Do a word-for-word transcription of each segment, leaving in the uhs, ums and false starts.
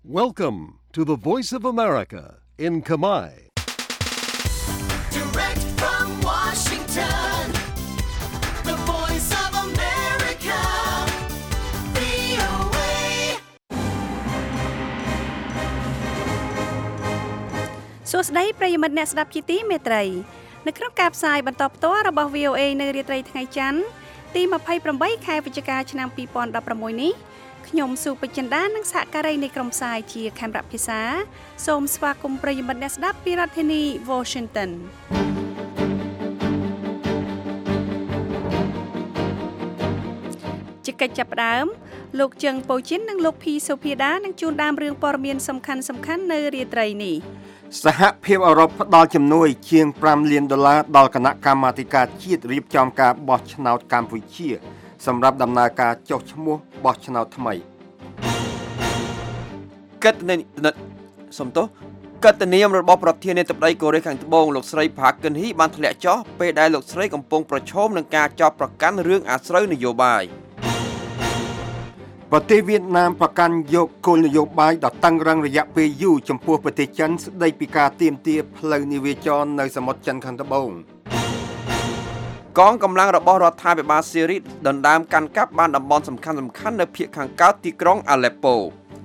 Welcome to the Voice of America in Khmer. Direct from Washington, the Voice of America, វី អូ เอសួស្តីប្រិយមិត្តអ្នកស្ដាប់ជាទីមេត្រីនៅក្នុងការផ្សាយបន្តផ្ទាល់របស់ វី អូ เอ នៅរាត្រីថ្ងៃច័ន្ទទី ยี่สิบแปด ខែវិច្ឆិកាឆ្នាំ ยี่สิบสิบหก នេះខ្ញុំសុពេជ្ជន្តានិងសហការីនៃក្រុមផ្សាយជាខេមរៈភាសាសូមស្វាគមន៍ប្រិយមិត្តអ្នកស្ដាប់ពីរដ្ឋធានី Washington ជាកិច្ចចាប់ផ្ដើមលោកជឹងប៉ូជីននិងលោកភីសូភាដានឹងជួនដើមរឿងព័ត៌មានសំខាន់សំខាន់នៅរាត្រីនេះសហភាពអឺរ៉ុបផ្ដល់ជំនួយជាងfiveលានដុល្លារដល់គណៈកម្មាធិការជាតិរៀបចំការបោះឆ្នោតកម្ពុជាសម្រាប់ដំណើរការចុះឈ្មោះបោះឆ្នោតថ្មីកិត្តិនាមសំទោសកិត្តិនាមរបស់ប្រធានាធិបតីកូរ៉េខាងត្បូងលោកស្រីផាកឹនហ៊ីបានធ្លាក់ចុះពេលដែលលោកស្រីកំពុងប្រឈមនឹងការចោទប្រកាន់រឿងអាស្រូវនយោបាយប្រទេសវៀតណាមប្រកាន់យកគោលនយោបាយដ៏តឹងរ៉ឹងរយៈពេលយូរចំពោះប្រទេសចិនស្ដីពីការទាមទារផ្លូវនាវាចរនៅសមុទ្រចិនខាងត្បូងកងកម្លាំងរបស់រដ្ឋាភិបាលស៊ីរីដណ្ដើមកាន់កាប់បានតំបន់សំខាន់ៗនៅភាគខាងកើតទីក្រុងអាឡេប៉ូ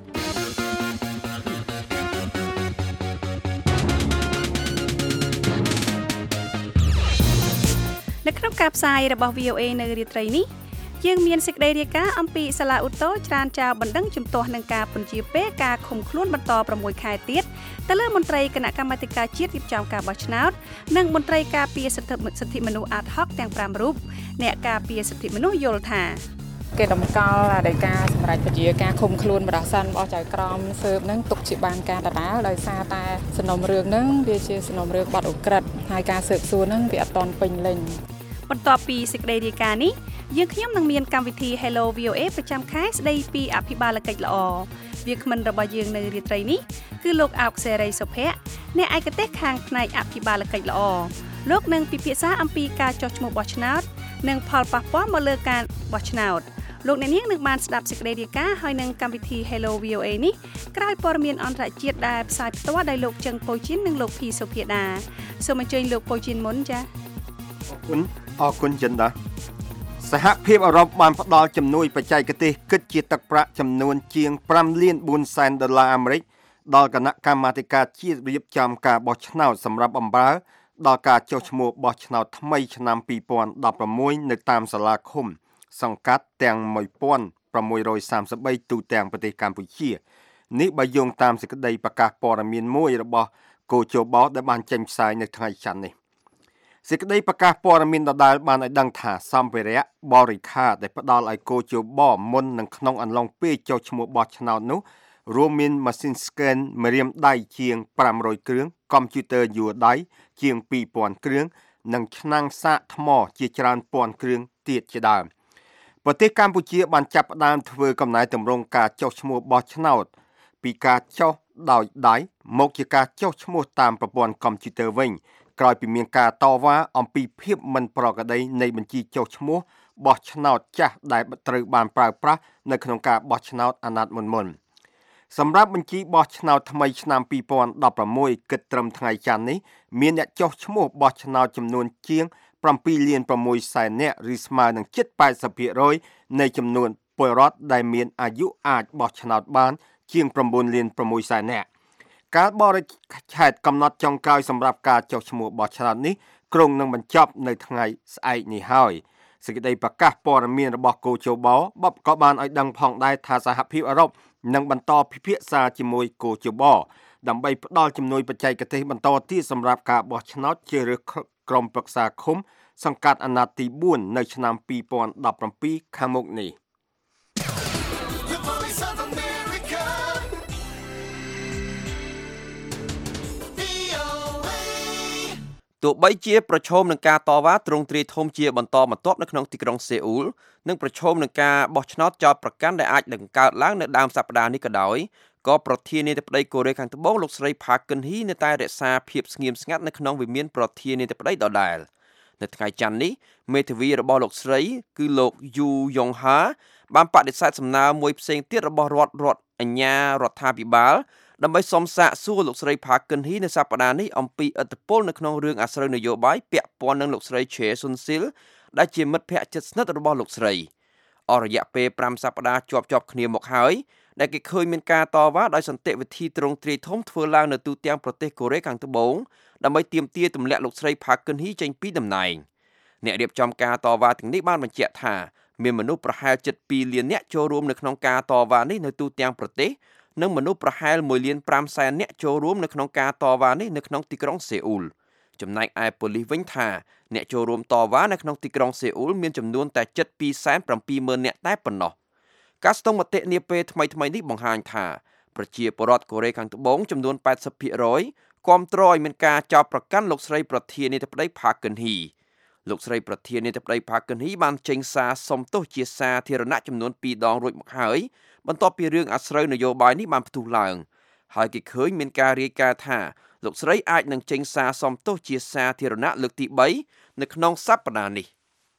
នៅក្នុងការផ្សាយរបស់ វី អូ เอ នៅរាត្រីនេះយើងមានសេចក្តីរាយការណ៍អំពីសាឡាអ៊ូតូច្រានចោលបណ្ដឹងជំទាស់នឹងការពន្យាពេលការឃុំខ្លួនបន្តsixខែទៀតទៅលើមន្ត្រីគណៈកម្មាធិការជាតិរៀបចំការបោះឆ្នោតនិងមន្ត្រីការពារសិទ្ធិសិទ្ធិមនុស្សអាតហុកទាំងfiveរូបអ្នកការពារសិទ្ធិមនុស្សយល់ថាគេតម្កល់ដោយការសម្រេចពជាការឃុំខ្លួនបរិសិនរបស់ចៅក្រមស៊ើបនឹងទុកជាបានការដដាលដោយសារតែសំណុំរឿងនឹងវាជាសំណុំរឿងបាត់អូក្រិតហើយការស៊ើបសួរនឹងវាអត់ទាន់ពេញលេញបន្ទាប់ពីសេចក្តីរាយការណ៍នេះយើងខ្ញុំនឹងមានកម្មវិធី Hello វី អូ เอ ប្រចាំខែស្ដីពីអភិបាលកិច្ចល្អវាគ្មិនរបស់យើងនៅរាត្រីនេះគឺលោកអោកសេរីសុភ័ក្រអ្នកឯកទេសខាងផ្នែកអភិបាលកិច្ចល្អលោកនឹងពិភាក្សាអំពីការចុះឈ្មោះបោះឆ្នោតនិងផលប៉ះពាល់មកលើការបោះឆ្នោតលោកអ្នកនាងនឹងបានស្ដាប់សេចក្តីរាយការណ៍ហើយនឹងកម្មវិធី Hello វី អូ เอ នេះក្រោយព័ត៌មានអន្តរជាតិដែលផ្សាយផ្ទាល់ដោយលោកជឹងប៉ូជីននិងលោកភីសូភាដាសូមអញ្ជើញលោកប៉ូជីនមុនចា៎អរគុណអរគុណចិនដាសហភាពអឺរ៉ុបបានផ្ដល់ជំនួយបច្ចេកទេសគិតជាទឹកប្រាក់ចំនួនជាងfiveលានfourសែនដុល្លារអាមេរិកដល់គណៈកម្មាធិការជាតិរៀបចំការបោះឆ្នោតសម្រាប់បម្រើដល់ការចុះឈ្មោះបោះឆ្នោតថ្មីឆ្នាំtwenty sixteenនៅតាមសាលាឃុំសង្កាត់ទាំងone thousand six hundred thirty-threeទូទាំងប្រទេសកម្ពុជានេះបើយោងតាមសេចក្តីប្រកាសព័ត៌មានមួយរបស់កូជបោដែលបានចេញផ្សាយនៅថ្ងៃច័ន្ទនេះសេចក្តីប្រកាសព័ត៌មានដដែលបានឲ្យដឹងថាសម្ភារៈបរិក្ខារដែលផ្ដល់ឲ្យកោជបមុននឹងក្នុងអន្លង់ពេលចុះឈ្មោះបោះឆ្នោតនោះរួមមានម៉ាស៊ីន scan ម្រាមដៃជាងfive hundredគ្រឿងកុំព្យូទ័រយួរដៃជាងtwo thousandគ្រឿងនិងឆ្នាំងសាកថ្មជាច្រើនពាន់គ្រឿងទៀតជាដើមប្រទេសកម្ពុជាបានចាប់ផ្ដើមធ្វើកំណែទម្រង់ការចុះឈ្មោះបោះឆ្នោតពីការចុះដោយដៃមកជាការចុះឈ្មោះតាមប្រព័ន្ធកុំព្យូទ័រវិញក្រោយពីមានការតវ៉ាអំពីភាពមិនប្រក្រតីនៃបញ្ជីចុះឈ្មោះបោះឆ្នោតចាស់ដែលត្រូវបានប្រើប្រាស់នៅក្នុងការបោះឆ្នោតអាណត្តិមុនមុនសម្រាប់បញ្ជីបោះឆ្នោតថ្មីឆ្នាំtwenty sixteenគិតត្រឹមថ្ងៃច័ន្ទនេះមានអ្នកចុះឈ្មោះបោះឆ្នោតចំនួនជាងsevenលានsixសែននាក់ឬស្មើនឹងជិតeighty percentនៃចំនួនពលរដ្ឋដែលមានអាយុអាចបោះឆ្នោតបានជាងnineលានsixសែននាក់ការបរិច្ឆេទកំណត់ចុងក្រោយសម្រាប់ការចុះឈ្មោះបោះឆ្នោតនេះក្រុងនឹងបញ្ចប់នៅថ្ងៃស្អែកនេះហើយសេចក្តីប្រកាសព័ត៌មានរបស់កូជបបក៏បានឲ្យដឹងផងដែរថាសហភាពអឺរ៉ុបនឹងបន្តពិភាក្សាជាមួយកូជបដើម្បីផ្ដល់ជំនួយបច្ចេកទេសបន្តទៀតសម្រាប់ការបោះឆ្នោតជ្រើសរើសក្រុមប្រឹក្សាឃុំសង្កាត់អាណត្តិទីfourនៅឆ្នាំtwenty seventeenខាងមុខនេះទោះបីជាប្រឈមនឹងការតវ៉ាទ្រង់ទ្រាយធំជាបន្តបន្ទាប់នៅក្នុងទីក្រុងសេអ៊ូលនិងប្រឈមនឹងការបោះឆ្នោតចោទប្រកាន់ដែលអាចនឹងកើតឡើងនៅដើមសប្តាហ៍នេះក៏ដោយក៏ប្រធានាធិបតីកូរ៉េខាងត្បូងលោកស្រីផាកឹនហ៊ីនៅតែរក្សាភាពស្ងៀមស្ងាត់នៅក្នុងវិមានប្រធានាធិបតីដដែលនៅថ្ងៃច័ន្ទនេះមេធាវីរបស់លោកស្រីគឺលោកយូយ៉ុងហាបានបដិសេធសំណើមួយផ្សេងទៀតរបស់រដ្ឋរដ្ឋអញ្ញារដ្ឋាភិបាលដើម្បីសុំសាកសួរលោកស្រី Park Geun-hye នៅសប្តាហ៍នេះអំពីឥទ្ធិពលនៅក្នុងរឿងអាស្រូវនយោបាយពាក់ព័ន្ធនឹងលោកស្រី Choi Soon-sil ដែលជាមិត្តភក្តិជិតស្និទ្ធរបស់លោកស្រីអស់រយៈពេលប្រាំសប្តាហ៍ជាប់ជាប់គ្នាមកហើយដែលគេឃើញមានការតវ៉ាដោយសន្តិវិធីទ្រង់ទ្រាយធំធ្វើឡើងនៅទូទាំងប្រទេសកូរ៉េខាងត្បូងដើម្បីទាមទារទម្លាក់លោកស្រី Park Geun-hye ចេញពីតំណែងអ្នករៀបចំការតវ៉ាទាំងនេះបានបញ្ជាក់ថាមានមនុស្សប្រហែលជិតពីរលាននាក់ចូលរួមនៅក្នុងការតវ៉ានេះនៅទូទាំងប្រទេសនិងមនុស្សប្រហែលមួយលានប្រាំសែននាក់ចូលរួមនៅក្នុងការតវ៉ានេះនៅក្នុងទីក្រុងសេអ៊ូលចំណែកឯប៉ូលីសវិញថាអ្នកចូលរួមតវ៉ានៅក្នុងទីក្រុងសេអ៊ូលមានចំនួនតែជិតពីរសែនប្រាំពីរម៉ឺននាក់តែប៉ុណ្ណោះការស្ទង់មតិនាពេលថ្មីថ្មីនេះបង្ហាញថាប្រជាពលរដ្ឋកូរ៉េខាងត្បូងចំនួនแปดสิบភាគរយ គាំទ្រឲ្យមានការចោទប្រកាន់លោកស្រីប្រធានាធិបតី Park Geun-hye លោកស្រីប្រធានាធិបតី Park Geun-hye បានចេញសារសុំទោសជាសាធារណៈចំនួនពីរដងរួចមកហើយបន្ទាប់ពីរឿងអាស្រូវនយោបាយនេះបានផ្ទុះឡើងហើយគេឃើញមានការរាយការណ៍ថាលោកស្រីអាចនឹងចេញសារសុំទោសជាសាធារណៈលើកទីបីនៅក្នុងសប្តាហ៍នេះ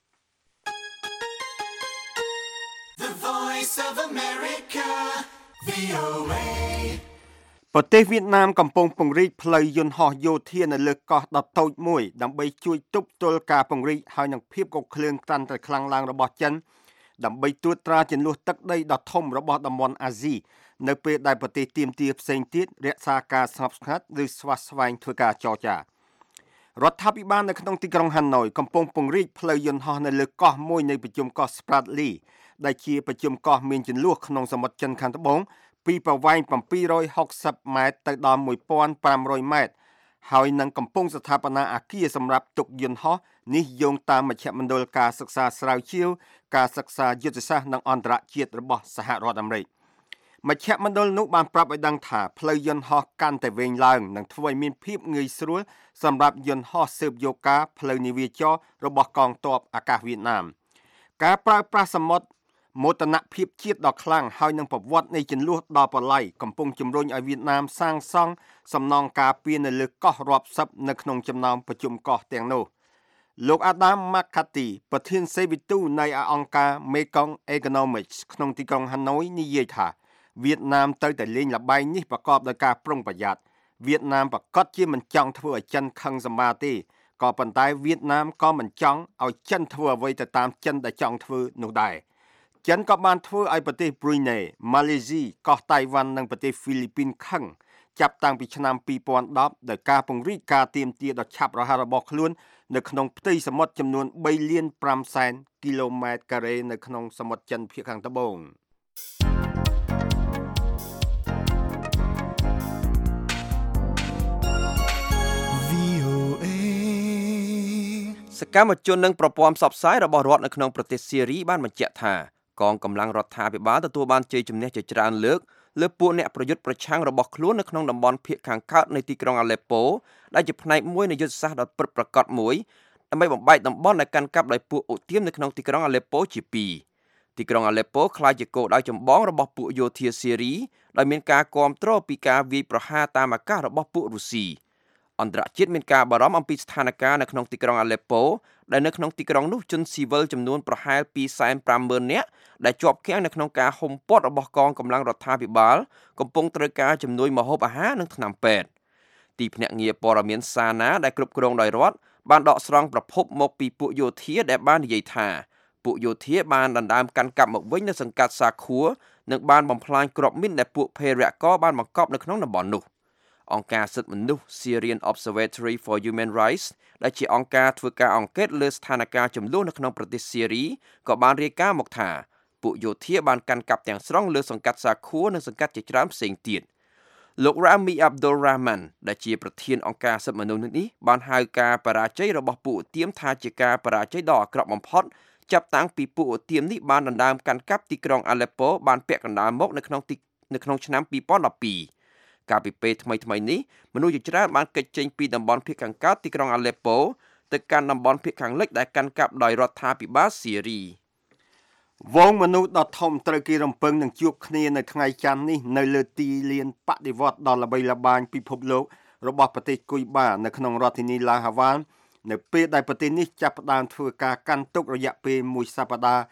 The Voice of America, វី អូ เอប្រទេសវៀតណាមកំពុងពង្រីកផ្លូវយន្តហោះយោធានៅលើកោះដ៏តូចមួយដើម្បីជួយទប់ទល់ការពង្រីកហើយនឹងភាពកខ្លាំងកាន់តែខ្លាំងឡើងរបស់ចិនដើម្បីត្រួតត្រាចំនួនទឹកដីដ៏ធំរបស់តំបន់អាស៊ីនៅពេលដែលប្រទេសទាមទារផ្សេងទៀតរក្សាការស្ងប់ស្ងាត់ឬស្វាស្វែងធ្វើការចរចារដ្ឋាភិបាលនៅក្នុងទីក្រុងហាណូយកំពុងពង្រីកផ្លូវយន្តហោះនៅលើកោះមួយនៃប្រជុំកោះ Spratly ដែលជាប្រជុំកោះមានជន្លោះក្នុងសមុទ្រចិនខាងត្បូងពីប្រវែងbảy trăm sáu mươiម៉ែត្រទៅដល់một nghìn năm trămម៉ែត្រហើយនឹងកំពុងស្ថាបនាអគារសម្រាប់ទុកយន្តហោះនេះយោងតាមមជ្ឈមណ្ឌលការសិក្សាស្រាវជ្រាវការសិក្សាយុទ្ធសាស្ត្រនិងអន្តរជាតិរបស់សហរដ្ឋអាមេរិកមជ្ឈមណ្ឌលនោះបានប្រាប់ឲ្យដឹងថាផ្លូវយន្តហោះកាន់តែវែងឡើងនិងធ្វើឲ្យមានភាពងាយស្រួលសម្រាប់យន្តហោះស៊ើបយកការផ្លូវនាវាចររបស់កងទ័ពអាកាសវៀតណាមការប្រើប្រាស់សមុទ្រមោទនភាពជាតិដ៏ខ្លាំងហើយនឹងប្រវត្តិនៃចំនួនដ៏ប្រឡ័យកំពុងជំរុញឲ្យវៀតណាមសាងសង់សំណង់ការពារនៅលើកោះរាប់សិបនៅក្នុងចំណោមប្រជុំកោះទាំងនោះលោក Adam McCarthy ប្រធានសេវាទូតនៃអង្គការ Mekong Economics ក្នុងទីក្រុងហាណូយនិយាយថាវៀតណាមទៅតែលេងល្បែងនេះប្រកបដោយការប្រុងប្រយ័ត្នវៀតណាមប្រកាសជាមិនចង់ធ្វើឲ្យចិនខឹងសម្បាទេក៏ប៉ុន្តែវៀតណាមក៏មិនចង់ឲ្យចិនធ្វើអ្វីទៅតាមចិនដែលចង់ធ្វើនោះដែរចិនក៏បានធ្វើឲ្យប្រទេស Brunei, Malaysia កោះតៃវ៉ាន់និងប្រទេស Philippines ខឹងចាប់តាំងពីឆ្នាំពីរពាន់ដប់ដោយការពង្រីកការទាមទារដ៏ឆាប់រហ័សរបស់ខ្លួននៅក្នុងផ្ទៃសមុទ្រចំនួនបីលានប្រាំសែនគីឡូម៉ែត្រការ៉េនៅក្នុងសមុទ្រចិនភាគខាងត្បូងសកម្មជននិងប្រព័ន្ធផ្សព្វផ្សាយរបស់រដ្ឋនៅក្នុងប្រទេសសេរីបានបញ្ជាក់ថាកងកម្លាំងរដ្ឋាភិបាលទទួលបានជ័យជំនះជាច្រើនលើកលើពួកអ្នកប្រយុទ្ធប្រឆាំងរបស់ខ្លួននៅក្នុងតំបន់ភាគខាងកើតនៃទីក្រុងអាឡេប៉ូដែលជាផ្នែកមួយនៃយុទ្ធសាស្ត្រដ៏ពិតប្រាកដមួយដើម្បីបំបែកតំបន់ដែលកាន់កាប់ដោយពួកអូទៀមនៅក្នុងទីក្រុងអាឡេប៉ូជាពីរទីក្រុងអាឡេប៉ូក្លាយជាគោលដៅចម្បងរបស់ពួកយោធាសេរីដោយមានការគាំទ្រពីការវាយប្រហារតាមអាកាសរបស់ពួករុស្ស៊ីអន្តរជាតិមានការបារម្ភអំពីស្ថានភាពនៅក្នុងទីក្រុងអាឡេប៉ូដែលនៅក្នុងទីក្រុងនោះជនស៊ីវិលចំនួនប្រហែលពីរសែនប្រាំម៉ឺននាក់ដែលជាប់គាំងនៅក្នុងការហុំព័ទ្ធរបស់កងកម្លាំងរដ្ឋាភិបាលកំពុងត្រូវការជំនួយម្ហូបអាហារនិងថ្នាំពេទ្យទីភ្នាក់ងារព័ត៌មានសាណាដែលគ្រប់គ្រងដោយរដ្ឋបានដកស្រង់ប្រភពមកពីពួកយោធាដែលបាននិយាយថាពួកយោធាបានដណ្ដើមកាន់កាប់មកវិញនៅសង្កាត់សាខួរនិងបានបំផ្លាញគ្រាប់មីនដែលពួកភេរវករបានបង្កប់នៅក្នុងតំបន់នោះអង្គការសិទ្ធិមនុស្ស Syrian Observatory for Human Rights ដែលជាអង្គការធ្វើការអង្កេតលើស្ថានភាពចំនួននៅក្នុងប្រទេសសេរីក៏បានរាយការណ៍មកថាពួកយោធាបានកាន់កាប់ទាំងស្រុងលើសង្កាត់សាខួរនិងសង្កាត់ជាច្រើនផ្សេងទៀតលោក Rami Abdul Rahman ដែលជាប្រធានអង្គការសិទ្ធិមនុស្សនេះបានហៅការបរាជ័យរបស់ពួកអូទៀមថាជាការបរាជ័យដ៏អាក្រក់បំផុតចាប់តាំងពីពួកអូទៀមនេះបានដណ្ដើមកាន់កាប់ទីក្រុងអាឡេប៉ូបានពាក់កណ្ដាលមកនៅក្នុងទីនៅក្នុងឆ្នាំពីរពាន់ដប់ពីរកាលពីពេលថ្មីថ្មីនេះមនុស្សជាច្រើនបានគេចចេញពីតំបន់ភាគខាងកើតទីក្រុងអាឡេប៉ូទៅកាន់តំបន់ភាគខាងលិចដែលកាន់កាប់ដោយរដ្ឋាភិបាលសេរីវងមនុស្សដ៏ធំត្រូវគេរំពឹងនឹងជួបគ្នានៅថ្ងៃច័ន្ទនេះនៅលើទីលានបដិវត្តន៍ដ៏ល្បីល្បាញពិភពលោករបស់ប្រទេសគុយបានៅក្នុងរដ្ឋធានីឡាហាវ៉ាននៅពេលដែលប្រទេសនេះចាប់ផ្ដើមធ្វើការកាន់ទុករយៈពេលមួយសប្តាហ៍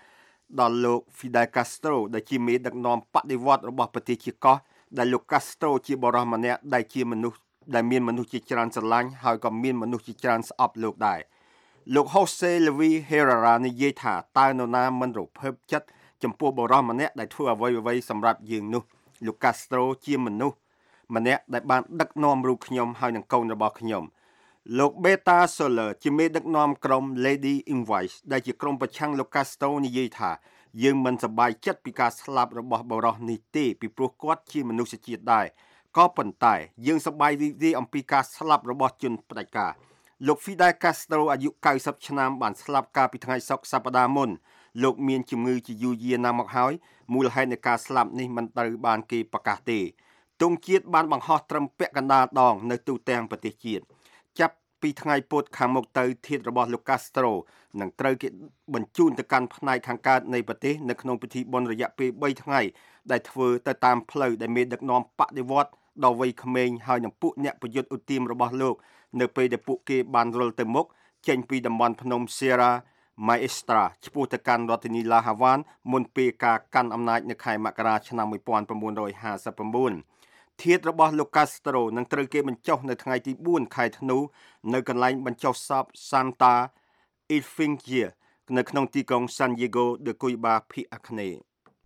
ដល់លោក Fidel Castro ដែលជាមេដឹកនាំបដិវត្តរបស់ប្រទេសជាកោះដែលលោក Castro ជាបរិសម្នាក់ដែលជាមនុស្សដែលមានមនុស្សជាច្រើនស្រឡាញ់ហើយក៏មានមនុស្សជាច្រើនស្អប់លោកដែរលោក Jose Levi Herrera និយាយថាតើនរណាមិនរភើបចិត្តចំពោះបរិសម្នាក់ដែលធ្វើអ្វីៗសម្រាប់យើងនោះលោក Castro ជាមនុស្សម្នាក់ដែលបានដឹកនាំរូបខ្ញុំហើយនឹងកូនរបស់ខ្ញុំលោក Beta Soler ជាមេដឹកនាំក្រុម Lady in White ដែលជាក្រុមប្រឆាំងលោក Castro និយាយថាយើងមិនសប្បាយចិត្តពីការស្លាប់របស់បរិសនេះទេពីព្រោះគាត់ជាមនុស្សជាតិដែរក៏ប៉ុន្តែយើងសប្បាយរីករាយអំពីការស្លាប់របស់ជនផ្ដាច់ការលោក Fidel Castro អាយុកៅសិបឆ្នាំបានស្លាប់កាលពីថ្ងៃសុក្រសប្តាហ៍មុនលោកមានជំងឺជាយូរយារណាស់មកហើយមូលហេតុនៃការស្លាប់នេះមិនត្រូវបានគេប្រកាសទេទង់ជាតិបានបង្ហោះត្រឹមពាក់កណ្ដាលដងនៅទូទាំងប្រទេសជាតិចាប់ពីថ្ងៃពុធខាងមុខទៅធាតុរបស់លោក Castro នឹងត្រូវគេបញ្ជូនទៅកាន់ផ្នែកខាងកើតនៃប្រទេសនៅក្នុងពិធីបុណ្យរយៈពេលបីថ្ងៃដែលធ្វើទៅតាមផ្លូវដែលមានដឹកនាំបដិវត្តដល់វ័យក្មេងហើយនឹងពួកអ្នកប្រយុទ្ធឧទាមរបស់លោកនៅពេលដែលពួកគេបានរុលទៅមុខចេញពីតំបន់ភ្នំ Sierra Maestra ឆ្ពោះទៅកាន់រដ្ឋធានី La Havana មុនពេលការកាន់អំណាចនៅខែមករាឆ្នាំnineteen fifty-nineធាតុរបស់លោក Castro នឹងត្រូវគេបញ្ចុះនៅថ្ងៃទីfourខែធ្នូនៅកន្លែងបញ្ចុះសព Santa Ifigenia នៅក្នុងទីក្រុង San Diego de Cuba ភាគអាគ្នេយ៍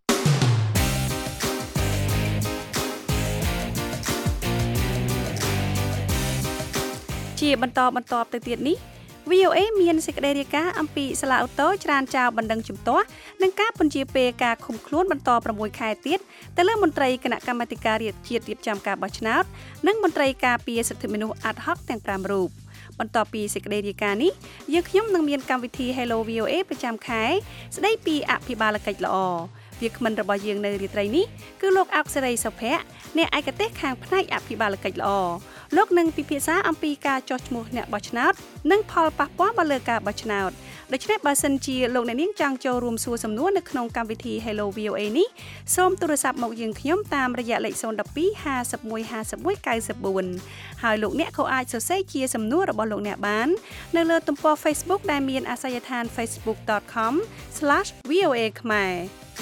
ជាបន្តបន្ទាប់ទៅទៀតនេះ វី អូ เอ មានសេចក្តីរាយការណ៍អំពីសាឡាអូតូច្រានចោលបណ្ដឹងជំទាស់និងការពន្យាពេលការឃុំខ្លួនបន្តsixខែទៀតទៅលើមន្ត្រីគណៈកម្មាធិការជាតិរៀបចំការបោះឆ្នោតនិងមន្ត្រីការពារសិទ្ធិមនុស្ស ad hoc ទាំងfiveរូបបន្ទាប់ពីសេចក្តីរាយការណ៍នេះយើងខ្ញុំនឹងមានកម្មវិធី Hello វី អូ เอ ប្រចាំខែស្តីពីអភិបាលកិច្ចល្អវាគ្មិនរបស់យើងនៅរាត្រីនេះគឺលោកអុកសេរីសុភ័ក្រអ្នកឯកទេសខាងផ្នែកអភិបាលកិច្ចល្អលោកនឹងពិភាក្សាអំពីការចោះឈ្មោះអ្នកបោះឆ្នោតនិងផលប៉ះពាល់មកលើការបោះឆ្នោតដូច្នេះបើសិនជាលោកអ្នកនាងចង់ចូលរួមសួរសំណួរនៅក្នុងកម្មវិធី Hello វី អូ เอ នេះសូមទូរស័ព្ទមកយើងខ្ញុំតាមរយៈលេខzero one two five one five one nine fourហើយលោកអ្នកក៏អាចសរសេរជាសំណួររបស់លោកអ្នកបាននៅលើទំព័រ Facebook ដែលមានអាសយដ្ឋាន facebook dot com slash v o a khmer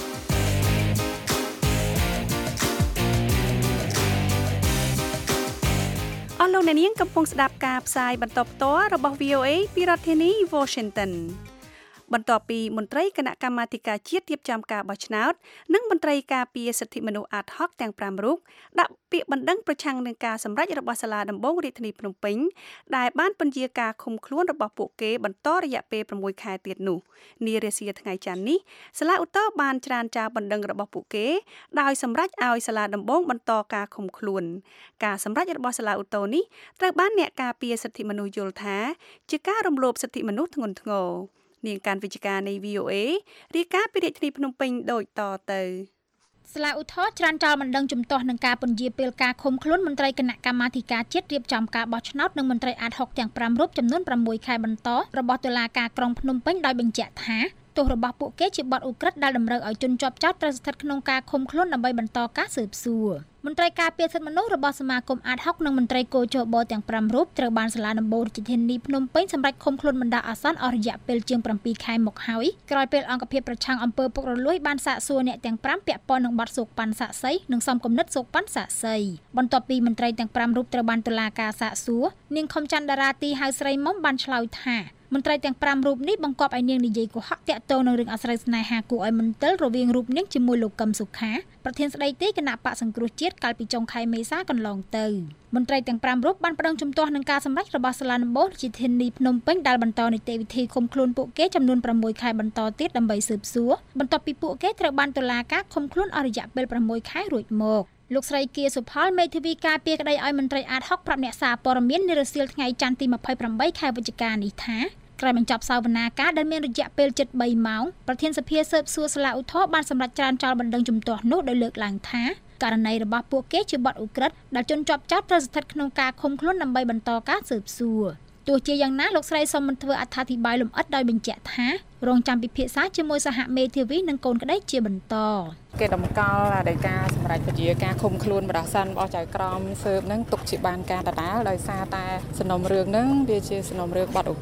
អស់លោកអ្នកនាងកំពុងស្ដាប់ការផ្សាយបន្តផ្ទាល់របស់ វី អូ เอ ពីរដ្ឋធានី Washington បន្ទាប់ពីមន្ត្រីគណៈកម្មាធិការជាតិរៀបចំការបោះឆ្នោតនិងមន្ត្រីការពារសិទ្ធិមនុស្ស ad hoc ទាំងfiveរូបដាក់ពាក្យបណ្ដឹងប្រឆាំងនឹងការសម្រេចរបស់សាលាដំបងរាជធានីភ្នំពេញដែលបានពន្យាការឃុំខ្លួនរបស់ពួកគេបន្តរយៈពេលsixខែទៀតនោះនារាសីថ្ងៃច័ន្ទនេះសាលាឧទ្ធរបានច្រានចោលបណ្ដឹងរបស់ពួកគេដោយសម្រេចឲ្យសាលាដំបងបន្តការឃុំខ្លួនការសម្រេចរបស់សាលាឧទ្ធរនេះត្រូវបានអ្នកការពារសិទ្ធិមនុស្សយល់ថាជាការរំលោភសិទ្ធិមនុស្សធ្ងន់ធ្ងរនាងការវិជ្ជការនៃ វី អូ เอ រាយការណ៍ពីរាជធានីភ្នំពេញដូចតទៅសាលាឧទ្ធរច្រានចោលបណ្ដឹងជំទាស់នឹងការពន្យាពេលការឃុំខ្លួនមន្ត្រីគណៈកម្មាធិការជាតិរៀបចំការបោះឆ្នោតនិងមន្ត្រី ad hoc ទាំងfiveរូបចំនួនsixខែបន្តរបស់តុលាការក្រុងភ្នំពេញដោយបញ្ជាក់ថាទោសរបស់ពួកគេជាបទឧក្រិដ្ឋដែលតម្រូវឲ្យជនជាប់ចោទត្រូវស្ថិតក្នុងការឃុំខ្លួនដើម្បីបន្តការស៊ើបសួរមន្ត្រីការពារសិទ្ធិមនុស្សរបស់សមាគម ad hoc និងមន្ត្រីគោចបទាំងfiveរូបត្រូវបានសាលាដំបូងរាជធានីភ្នំពេញសម្រេចឃុំខ្លួនបណ្ដោះអាសន្នអស់រយៈពេលជាងsevenខែមកហើយក្រោយពេលអង្គភាពប្រឆាំងអំពើពុករលួយបានសាកសួរអ្នកទាំងfiveពាក់ព័ន្ធនឹងបទសោកប៉ាន់សាក់សីនិងសំគំនិតសោកប៉ាន់សាក់សីបន្ទាប់ពីមន្ត្រីទាំងfiveរូបត្រូវបានតុលាការសាកសួរនាងខំច័ន្ទតារាទីហៅស្រីមុំបានឆ្លើយថាមន្ត្រីទាំងfiveរូបនេះបង្កប់ឲ្យនាងនិយាយកុហកតាក់ទងនឹងរឿងអាស្រូវស្នេហាគួរឲ្យមន្ទិលរវាងរូបនាងជាមួយលោកកឹមសុខាប្រធានស្ដីទីគណៈបកសង្គ្រោះជាតិកាលពីចុងខែមេសាកន្លងទៅមន្ត្រីទាំងfiveរូបបានប្តឹងជំទាស់នឹងការសម្រេចរបស់សាលាដំបូងរាជធានីភ្នំពេញដែលបន្តនីតិវិធីឃុំខ្លួនពួកគេចំនួនsixខែបន្តទៀតដើម្បីស៊ើបសួរបន្ទាប់ពីពួកគេត្រូវបានតុលាការឃុំខ្លួនអស់រយៈពេលsixខែរួចមកលោកស្រីគៀសុផលមេធាវីការពារក្តីឲ្យមន្ត្រី ad hoc ប្រាប់អ្នកសារព័ត៌មាននារសៀលថ្ងៃច័ន្ទទីtwenty-eightខែវិច្ឆិកានេះថាក្រោយបញ្ចប់សវនាការដែលមានរយៈពេលជិតthreeម៉ោងប្រធានសភាស៊ើបសួរសាលាឧទ្ធរបានសម្រេចច្រានចោលបណ្ដឹងជំទាស់នោះដោយលើកឡើងថាករណីរបស់ពួកគេជាបទឧក្រិដ្ឋដែលជនជាប់ចោទត្រូវស្ថិតក្នុងការឃុំខ្លួនដើម្បីបន្តការស៊ើបសួរទោះជាយ៉ាងណាលោកស្រីសូមមិនធ្វើអត្ថាធិប្បាយលម្អិតដោយបញ្ជាក់ថារងចាំពិភាក្សាជាមួយសហមេធាវីនិងកូនក្តីជាបន្តគេតម្កល់ដីកាសម្រាប់ពជាការឃុំខ្លួនបរិសិនរបស់ចៅក្រមស៊ើបនឹងទុកជាបានការដដាលដោយសារតែសំណុំរឿងនឹងវាជាសំណុំរឿងបទឧក្រិដ្ឋហ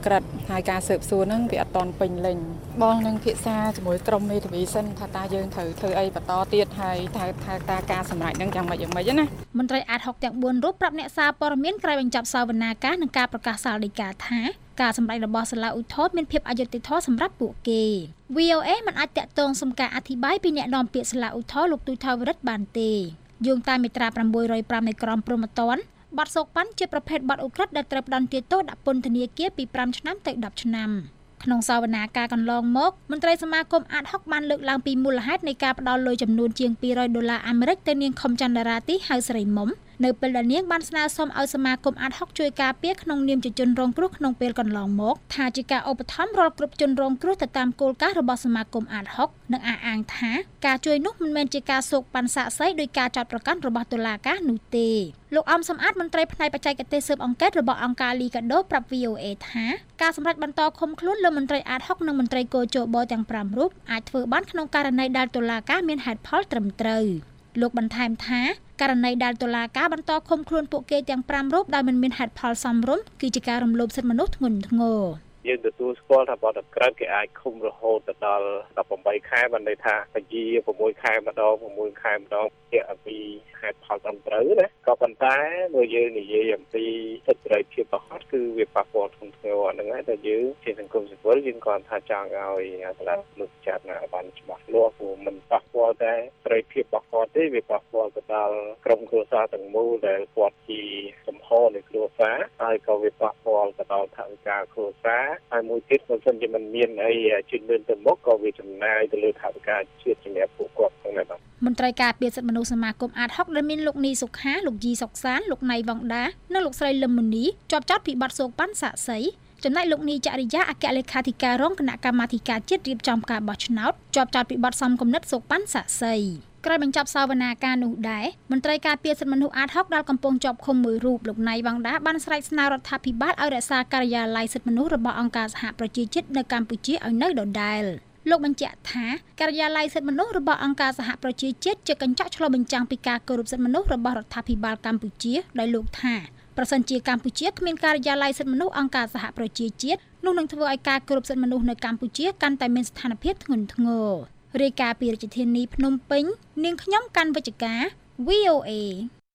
ហើយការស៊ើបសួរហ្នឹងវាអត់ទាន់ពេញលេញបងនឹងភាសាជាមួយក្រុមមេធាវីសិនថាតើយើងត្រូវធ្វើអីបន្តទៀតហើយតើថាតើការសម្រេចហ្នឹងយ៉ាងម៉េចយ៉ាងម៉េចណាមន្ត្រីអាតហុកទាំងបួនរូបប្រាប់អ្នកសារព័ត៌មានក្រោយបញ្ចប់សវនាការនិងការប្រកាសសាលដីកាថាការសម្ដែងរបស់សាលាឧទ្ធរមានភាពអយុត្តិធម៌សម្រាប់ពួកគេ វី អូ អេ មិនអាចតាក់ទងសុំការអធិប្បាយពីអ្នកនាំពាក្យសាលាឧទ្ធរលោកទូចថាវរិទ្ធបានទេយោងតាមមាត្រាប្រាំមួយរយប្រាំនៃក្រមព្រហ្មទណ្ឌបទសោកប៉ាន់ជាប្រភេទបទឧក្រិដ្ឋដែលត្រូវផ្តន្ទាទោសដាក់ពន្ធនាគារពីប្រាំឆ្នាំទៅដប់ឆ្នាំក្នុងសវនាការកន្លងមកមន្ត្រីសមាគមអាតហុកបានលើកឡើងពីមូលហេតុនៃការផ្តល់លុយចំនួនជាងពីររយដុល្លារអាមេរិកទៅនាងខុមចន្ទរាទីហៅស្រីមុំនៅពេលដែលនាងបានស្នើសុំឲ្យសមាគមអាតហុកជួយការពារក្នុងនាមជាជនរងគ្រោះក្នុងពេលកន្លងមកថាជាការឧបត្ថម្ភរាល់គ្រប់ជនរងគ្រោះទៅតាមគោលការណ៍របស់សមាគមអាតហុកនិងអះអាងថាការជួយនោះមិនមែនជាការសោកប៉ាន់សាក់សីដោយការចាត់ប្រកាន់របស់តុលាការនោះទេលោកអំសំអាតមន្ត្រីផ្នែកបច្ចេកទេសស៊ើបអង្កេតរបស់អង្គការលីកាដូប្រាប់ វី អូ អេ ថាការសម្រេចបន្តឃុំខ្លួនលើមន្ត្រីអាតហុកនិងមន្ត្រីគោជបទាំងប្រាំរូបអាចធ្វើបានក្នុងករណីដែលតុលាការមានហេតុផលត្រឹមត្រូវលោកបន្ថែមថាករណីដែលតុលាការបន្តឃុំខ្លួនពួកគេទាំងប្រាំរូបដោយមិនមានហេតុផលសមរម្យគឺជាការរំលោភសិទ្ធិមនុស្សធ្ងន់ធ្ងរយើងទទួលស្គាល់ថាបទអក្រិតគេអាចឃុំរហូតដល់ដប់ប្រាំខែបានន័យថាពជាប្រាំខែម្ដងប្រាំខែម្ដងជាអំពីហេតុផលត្រឹមត្រូវណាក៏ប៉ុន្តែបើយើងនិយាយអំពីសិទ្ធិសេរីភាពរបស់គឺវាប៉ះពាល់ធ្ងន់ធ្ងរហ្នឹងហើយតែយើងជាសង្គមស៊ីវិលយើងគាត់ថាចង់ឲ្យសាលាលោកចាត់ណាបានច្បាស់លាស់ព្រោះมันប៉ះពាល់តែសេរីភាពរបស់គាត់ទេវាប៉ះពាល់ទៅដល់ក្រុមគ្រួសារទាំងមូលដែលគាត់ជាសំហនៃគ្រួសារហើយក៏វាប៉ះពាល់ទៅដល់ថវិកាគ្រួសារហើយមួយទៀតបើមិនជាមិនមានអីជំនឿទៅមុខក៏វាចំណាយទៅលើថវិកាជាតិសម្រាប់ពួកគាត់ផងដែរបាទមន្ត្រីការពារសិទ្ធិមនុស្សសមាគមអាតហុកដែលមានលោកនីសុខាលោកយីសុកសានលោកណៃវងដានិងលោកស្រីលឹមមុនីជាប់ចោទពីបទសោកប៉ាន់សាក់សីចំណែកលោកនីចរិយាអគ្គលេខាធិការរងគណៈកម្មាធិការជាតិរៀបចំការបោះឆ្នោតជាប់ចោទពីបទសំគំនិតសោកប៉ាន់សាក់សីក្រោយបញ្ចប់សវនាការនោះដែរមន្ត្រីការពារសិទ្ធិមនុស្សអាតហុកដែលកំពុងជាប់ឃុំមួយរូបលោកណៃវងដាបានស្រែកស្នើរដ្ឋាភិបាលឲ្យរក្សាការិយាល័យសិទ្ធិមនុស្សរបស់អង្គការសហប្រជាជាតិនៅកម្ពុជាឲ្យនៅដដែលលោកបញ្ជាក់ថាការិយាល័យសិទ្ធិមនុស្សរបស់អង្គការសហប្រជាជាតិជាកញ្ចក់ឆ្លុះបញ្ចាំងពីការគោរពសិទ្ធិមនុស្សរបស់រដ្ឋាភិបាលកម្ពុជាដោយលោកថាប្រសិនជាកម្ពុជាគ្មានការិយាល័យសិទ្ធិមនុស្សអង្គការសហប្រជាជាតិនោះនឹងធ្វើឲ្យការគោរពសិទ្ធិមនុស្សនៅកម្ពុជាកាន់តែមានស្ថានភាពធ្ងន់ធ្ងររាយការណ៍ពីរាជធានីភ្នំពេញនាងខ្ញុំកាន់វិជ្ជការ វី អូ អេ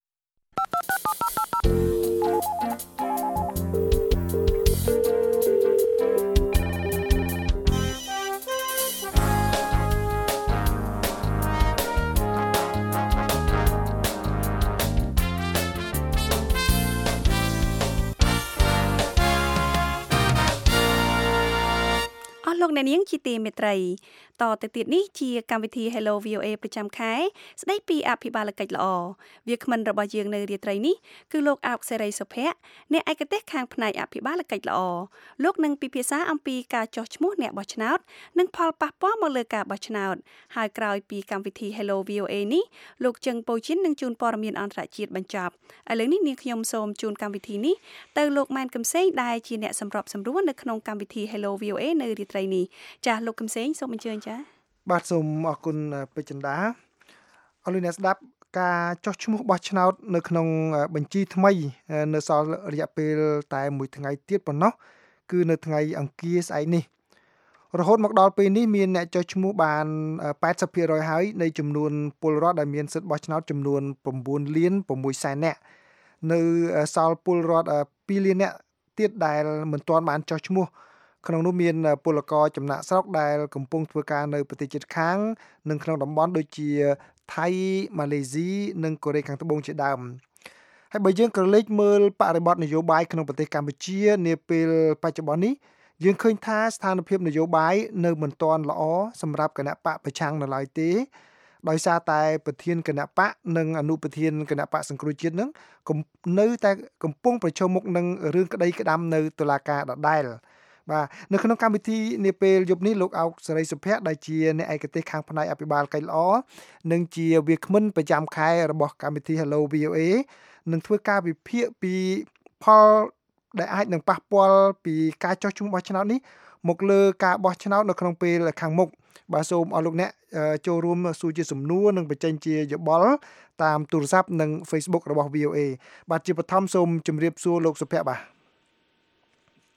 លោកអ្នកនាងជាទីមេត្រីតទៅទៀតនេះជាកម្មវិធី Hello វី អូ អេ ប្រចាំខែស្ដីពីអភិបាលកិច្ចល្អវាគ្មិនរបស់យើងនៅរាត្រីនេះគឺលោកអោកសេរីសុភ័ក្រអ្នកឯកទេសខាងផ្នែកអភិបាលកិច្ចល្អលោកនឹងពិភាក្សាអំពីការចោះឈ្មោះអ្នកបោះឆ្នោតនិងផលប៉ះពាល់មកលើការបោះឆ្នោតហើយក្រោយពីកម្មវិធី Hello វី អូ អេ នេះលោកជឹងពូជីននឹងជូនព័ត៌មានអន្តរជាតិបញ្ចប់ឥឡូវនេះនាងខ្ញុំសូមជូនកម្មវិធីនេះទៅលោកម៉ែនកឹមសេងដែលជាអ្នកសម្របសម្រួលនៅក្នុងកម្មវិធី Hello វី អូ អេ នៅរាត្រីនេះចាស់លោកកឹមសេងសូមអញ្ជើញចា៎បាទសូមអរគុណពេជ្រចិន្តាអរលោកអ្នកស្ដាប់ការចោះឈ្មោះបោះឆ្នោតនៅក្នុងបញ្ជីថ្មីនៅសល់រយៈពេលតែមួយថ្ងៃទៀតប៉ុណ្ណោះគឺនៅថ្ងៃអង្គារស្អែកនេះរហូតមកដល់ពេលនេះមានអ្នកចោះឈ្មោះបាន 八十ភាគរយ ហើយនៃចំនួនពលរដ្ឋដែលមានសិទ្ធិបោះឆ្នោតចំនួន 9លាន6សែននាក់នៅសល់ពលរដ្ឋ ពីរលាននាក់ទៀតដែលមិនទាន់បានចោះឈ្មោះក្នុងនោះមានពលករចំណាក់ស្រុកដែលកំពុងធ្វើការនៅប្រទេសជិតខាងនិងក្នុងតំបន់ដូចជាថៃម៉ាឡេស៊ីនិងកូរ៉េខាងត្បូងជាដើមហើយបើយើងក្រឡេកមើលបរិបទនយោបាយក្នុងប្រទេសកម្ពុជានាពេលបច្ចុប្បន្ននេះយើងឃើញថាស្ថានភាពនយោបាយនៅមិនទាន់ល្អសម្រាប់គណៈបកប្រឆាំងនៅឡើយទេដោយសារតែប្រធានគណៈបកនិងអនុប្រធានគណៈបកសង្គ្រោះជាតិនឹងនៅតែកំពុងប្រឈមមុខនឹងរឿងក្តីក្តាំនៅតុលាការដដែលបាទនៅក្នុងកម្មវិធីនាពេលយប់នេះលោកអោកសេរីសុភ័ក្រដែលជាអ្នកឯកទេសខាងផ្នែកអភិបាលកិច្ចល្អនិងជាវាគ្មិនប្រចាំខែរបស់កម្មវិធី Hello វី អូ អេ នឹងធ្វើការវិភាគពីផលដែលអាចនឹងប៉ះពាល់ពីការចោះឈ្មោះបោះឆ្នោតនេះមកលើការបោះឆ្នោតនៅក្នុងពេលខាងមុខបាទសូមអរលោកអ្នកចូលរួមសួរជាសំណួរនិងបញ្ចេញជាយោបល់តាមទូរស័ព្ទនិង Facebook របស់ វី អូ អេ បាទជាបឋមសូមជម្រាបសួរលោកសុភ័ក្របាទប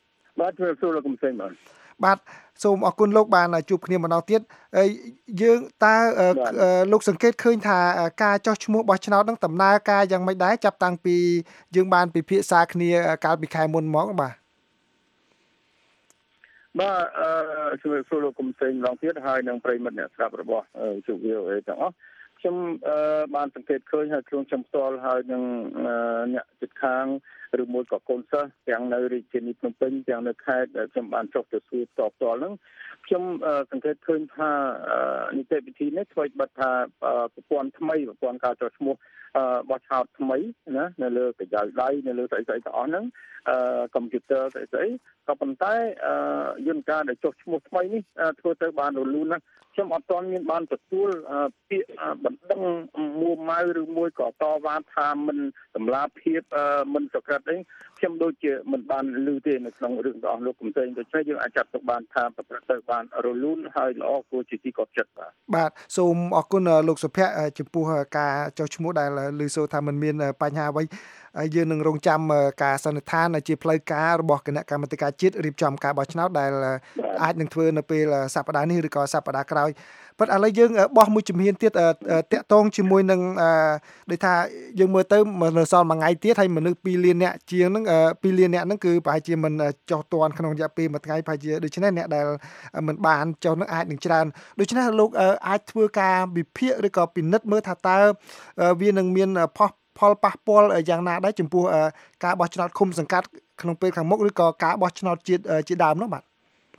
បាទជំរាបសួរលោកកំសែងបាទបាទសូមអរគុណលោកបានជួបគ្នាម្ដងទៀតយើងតើលោកសង្កេតឃើញថាការចោះឈ្មោះបោះឆ្នោតនឹងដំណើរការយ៉ាងម៉េចដែរចាប់តាំងពីយើងបានពិភាក្សាគ្នាកាលពីខែមុនមកបាទបាទអឺជំរាបសួរលោកកំសែងម្ដងទៀតហើយនឹងប្រិយមិត្តអ្នកស្ដាប់របស់ជូ វី អូ អេ ទាំងអស់ខ្ញុំបានសង្កេតឃើញហើយខ្លួនខ្ញុំផ្ទាល់ហើយនឹងអ្នកជិតខាងឬមួយក៏កូនសិស្សទាំងនៅរាជធានីភ្នំពេញទាំងនៅខេត្តដែលខ្ញុំបានចុះទៅសួរផ្ទាល់ផ្ទាល់ហ្នឹងខ្ញុំសង្កេតឃើញថានីតិវិធីនេះធ្វើបិទថាប្រព័ន្ធថ្មីប្រព័ន្ធការចុះឈ្មោះបោះឆ្នោតថ្មីណានៅលើប្រយោលដៃនៅលើស្អីស្អីទាំងអស់ហ្នឹងកុំព្យូទ័រស្អីស្អីក៏ប៉ុន្តែយន្តការដែលចុះឈ្មោះថ្មីនេះធ្វើទៅបានរលូនណាស់ខ្ញុំអត់ទាន់មានបានទទួលពាក្យបណ្ដឹងមួម៉ៅឬមួយក៏តវ៉ាថាមិនតម្លាភាពមិនសក្តិអីខ្ញុំដូចជាមិនបានឮទេនៅក្នុងរឿងរបស់លោកកំសែងដូច្នេះយើងអាចចាត់ទុកបានថាប្រព្រឹត្តទៅបានរលូនហើយល្អគួរជាទីគាប់ចិត្តបាទបាទសូមអរគុណលោកសុភ័ក្រចំពោះការចុះឈ្មោះដែលឮសូរថាមិនមានបញ្ហាអ្វីយើងនឹងរងចាំការសន្និដ្ឋានជាផ្លូវការរបស់គណៈកម្មាធិការជាតិរៀបចំការបោះឆ្នោតដែលអាចនឹងធ្វើនៅពេលសប្តាហ៍នេះឬក៏សប្តាហ៍ក្រោយប៉ុន្តែឥឡូវយើងបោះមួយជំហានទៀតតាក់ទងជាមួយនឹងដូចថាយើងមើលទៅនៅសល់មួយថ្ងៃទៀតហើយមនុស្សពីរលានអ្នកជាងហ្នឹងពីរលានអ្នកហ្នឹងគឺប្រហែលជាមិនចុះទាន់ក្នុងរយៈពេលមួយថ្ងៃប្រហែលជាដូច្នេះអ្នកដែលមិនបានចុះនឹងអាចនឹងច្រើនដូច្នេះលោកអាចធ្វើការវិភាគឬក៏ពិនិត្យមើលថាតើវានឹងមានផុសផលប៉ះពាល់យ៉ាងណាដែរចំពោះការបោះឆ្នោតឃុំសង្កាត់ក្នុងពេលខាងមុខឬក៏ការបោះឆ្នោតជាតិជាដើមនោះបាទ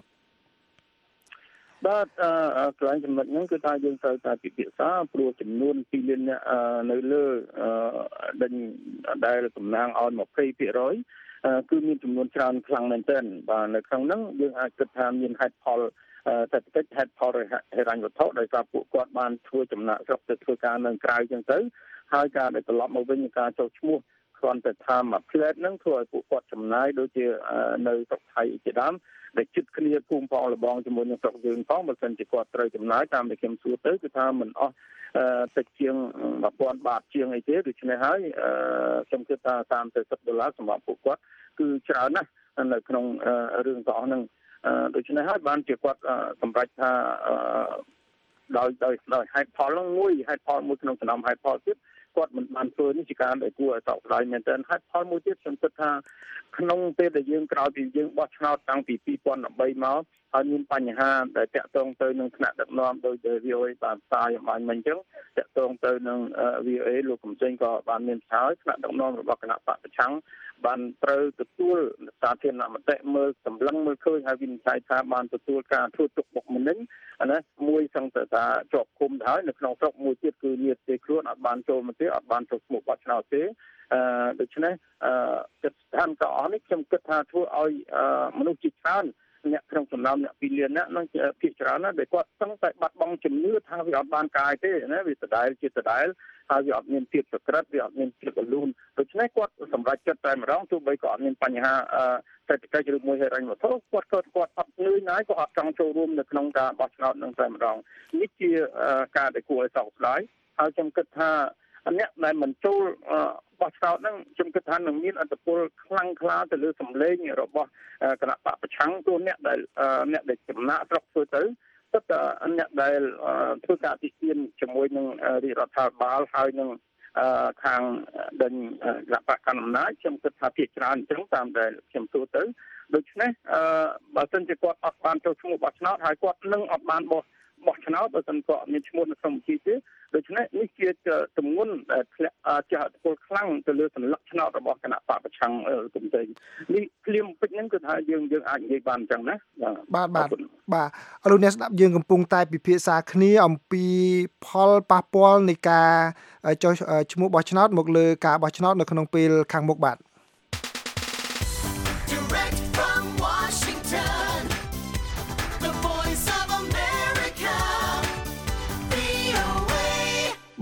បាទអឺកន្លែងចំណុចហ្នឹងគឺថាយើងត្រូវតែពិភាក្សាព្រោះចំនួនពីរលានអ្នកនៅលើដេញដែលតំណាងឲ្យยี่สิบភាគរយគឺមានចំនួនច្រើនខ្លាំងមែនទែនបាទនៅក្នុងហ្នឹងយើងអាចគិតថាមានហេតុផលសេដ្ឋកិច្ចហេតុផលហិរញ្ញវត្ថុដោយសារពួកគាត់បានធ្វើចំណាក់ស្រុកទៅធ្វើការនៅក្រៅចឹងទៅហើយការដែលត្រឡប់មកវិញការចុះឈ្មោះគ្រាន់តែថាមួយផ្លែតហ្នឹងធ្វើឲ្យពួកគាត់ចំណាយដូចជានៅស្រុកថៃជាដើមដែលជិតគ្នាភូមិផងលបងជាមួយនឹងស្រុកយើងផងបើមិនជាគាត់ត្រូវចំណាយតាមដែលខ្ញុំសួរទៅគឺថាមិនអស់តិចជាងone thousandបាតជាងអីទេដូច្នេះហើយខ្ញុំគិតថាតាមទៅសិបដុល្លារសម្រាប់ពួកគាត់គឺច្រើនណាស់នៅក្នុងរឿងទាំងអស់ហ្នឹងដូច្នេះហើយបានជាគាត់សម្រេចថាដោយដោយដោយហេតុផលហ្នឹងមួយហេតុផលមួយក្នុងចំណោមហេតុផលទៀតគាត់មិនបានធ្វើនេះជាការដែលគួរឲ្យសោកស្ដាយមែនទែនហេតុផលមួយទៀតខ្ញុំគិតថាក្នុងពេលដែលយើងក្រោយពីយើងបោះឆ្នោតតាំងពីtwo thousand eightមកហើយមានបញ្ហាដែលតាក់ទងទៅនឹងថ្នាក់ដឹកនាំដោយដែល វី អូ អេ បានផ្សាយអំបញ្ញមិញអញ្ចឹងតាក់ទងទៅនឹង វី អូ អេ លោកកំសែងក៏បានមានផ្សាយថ្នាក់ដឹកនាំរបស់គណៈបកប្រឆាំងបានត្រូវទទួលសាធារណមតិមើលសម្លឹងមើលឃើញហើយវិនិច្ឆ័យថាបានទទួលការធ្វើទុកបុកម្នេញណាមួយសង្កត់ថាជាប់គុំទៅហើយនៅក្នុងស្រុកមួយទៀតគឺមានទេខ្លួនអត់បានចូលមកទេអត់បានចូលឈ្មោះបោះឆ្នោតទេអឺដូច្នេះអឺចិត្តស្ថានទាំងអស់នេះខ្ញុំគិតថាធ្វើឲ្យមនុស្សជាច្រើនអ្នកក្នុងចំណោមអ្នកពីរលានអ្នកនឹងភាគច្រើនណាស់ដែលគាត់សឹងតែបាត់បង់ជំនឿថាវាអត់បានកាយទេណាវាដដែលជាដដែលហើយវាអត់មានភាពសក្តិវាអត់មានភាពរលូនដូច្នេះគាត់សម្រេចចិត្តតែម្ដងទោះបីក៏អត់មានបញ្ហាសេដ្ឋកិច្ចឬមួយហិរញ្ញវត្ថុគាត់គាត់គាត់អត់នឿយណាយក៏អត់ចង់ចូលរួមនៅក្នុងការបោះឆ្នោតនឹងតែម្ដងនេះជាការដែលគួរឲ្យសោកស្ដាយហើយខ្ញុំគិតថាអ្នកដែលមិនចូលបោះឆ្នោតហ្នឹងខ្ញុំគិតថានឹងមានអត្តពលខ្លាំងក្លាទៅលើសម្លេងរបស់គណៈបកប្រឆាំងទូអ្នកដែលអ្នកដែលចំណាក់ស្រុកធ្វើទៅទឹកអ្នកដែលធ្វើការទីទានជាមួយនឹងរាជរដ្ឋាភិបាលហើយនឹងខាងដេញគណៈបកកណ្ដាលអំណាចខ្ញុំគិតថាភាគច្រើនអញ្ចឹងតាមដែលខ្ញុំសួរទៅដូច្នេះបើសិនជាគាត់អត់បានចូលឈ្មោះបោះឆ្នោតហើយគាត់នឹងអត់បានបោះបោះឆ្នោតបើមិនក៏មានឈ្មោះនៅក្នុងបញ្ជីទេដូច្នេះនេះជាទម្ងន់ដែលធ្លាក់ជាឥទ្ធិពលខ្លាំងទៅលើសញ្ញាឆ្នោតរបស់គណៈបកប្រឆាំងគុំទេនេះភ្លាមពេចហ្នឹងគឺថាយើងយើងអាចនិយាយបានអញ្ចឹងណាបាទបាទបាទអរលោកអ្នកស្ដាប់យើងកំពុងតែពិភាក្សាគ្នាអំពីផលប៉ះពាល់នៃការចុះឈ្មោះបោះឆ្នោតមកលើការបោះឆ្នោតនៅក្នុងពេលខាងមុខបាទបាទ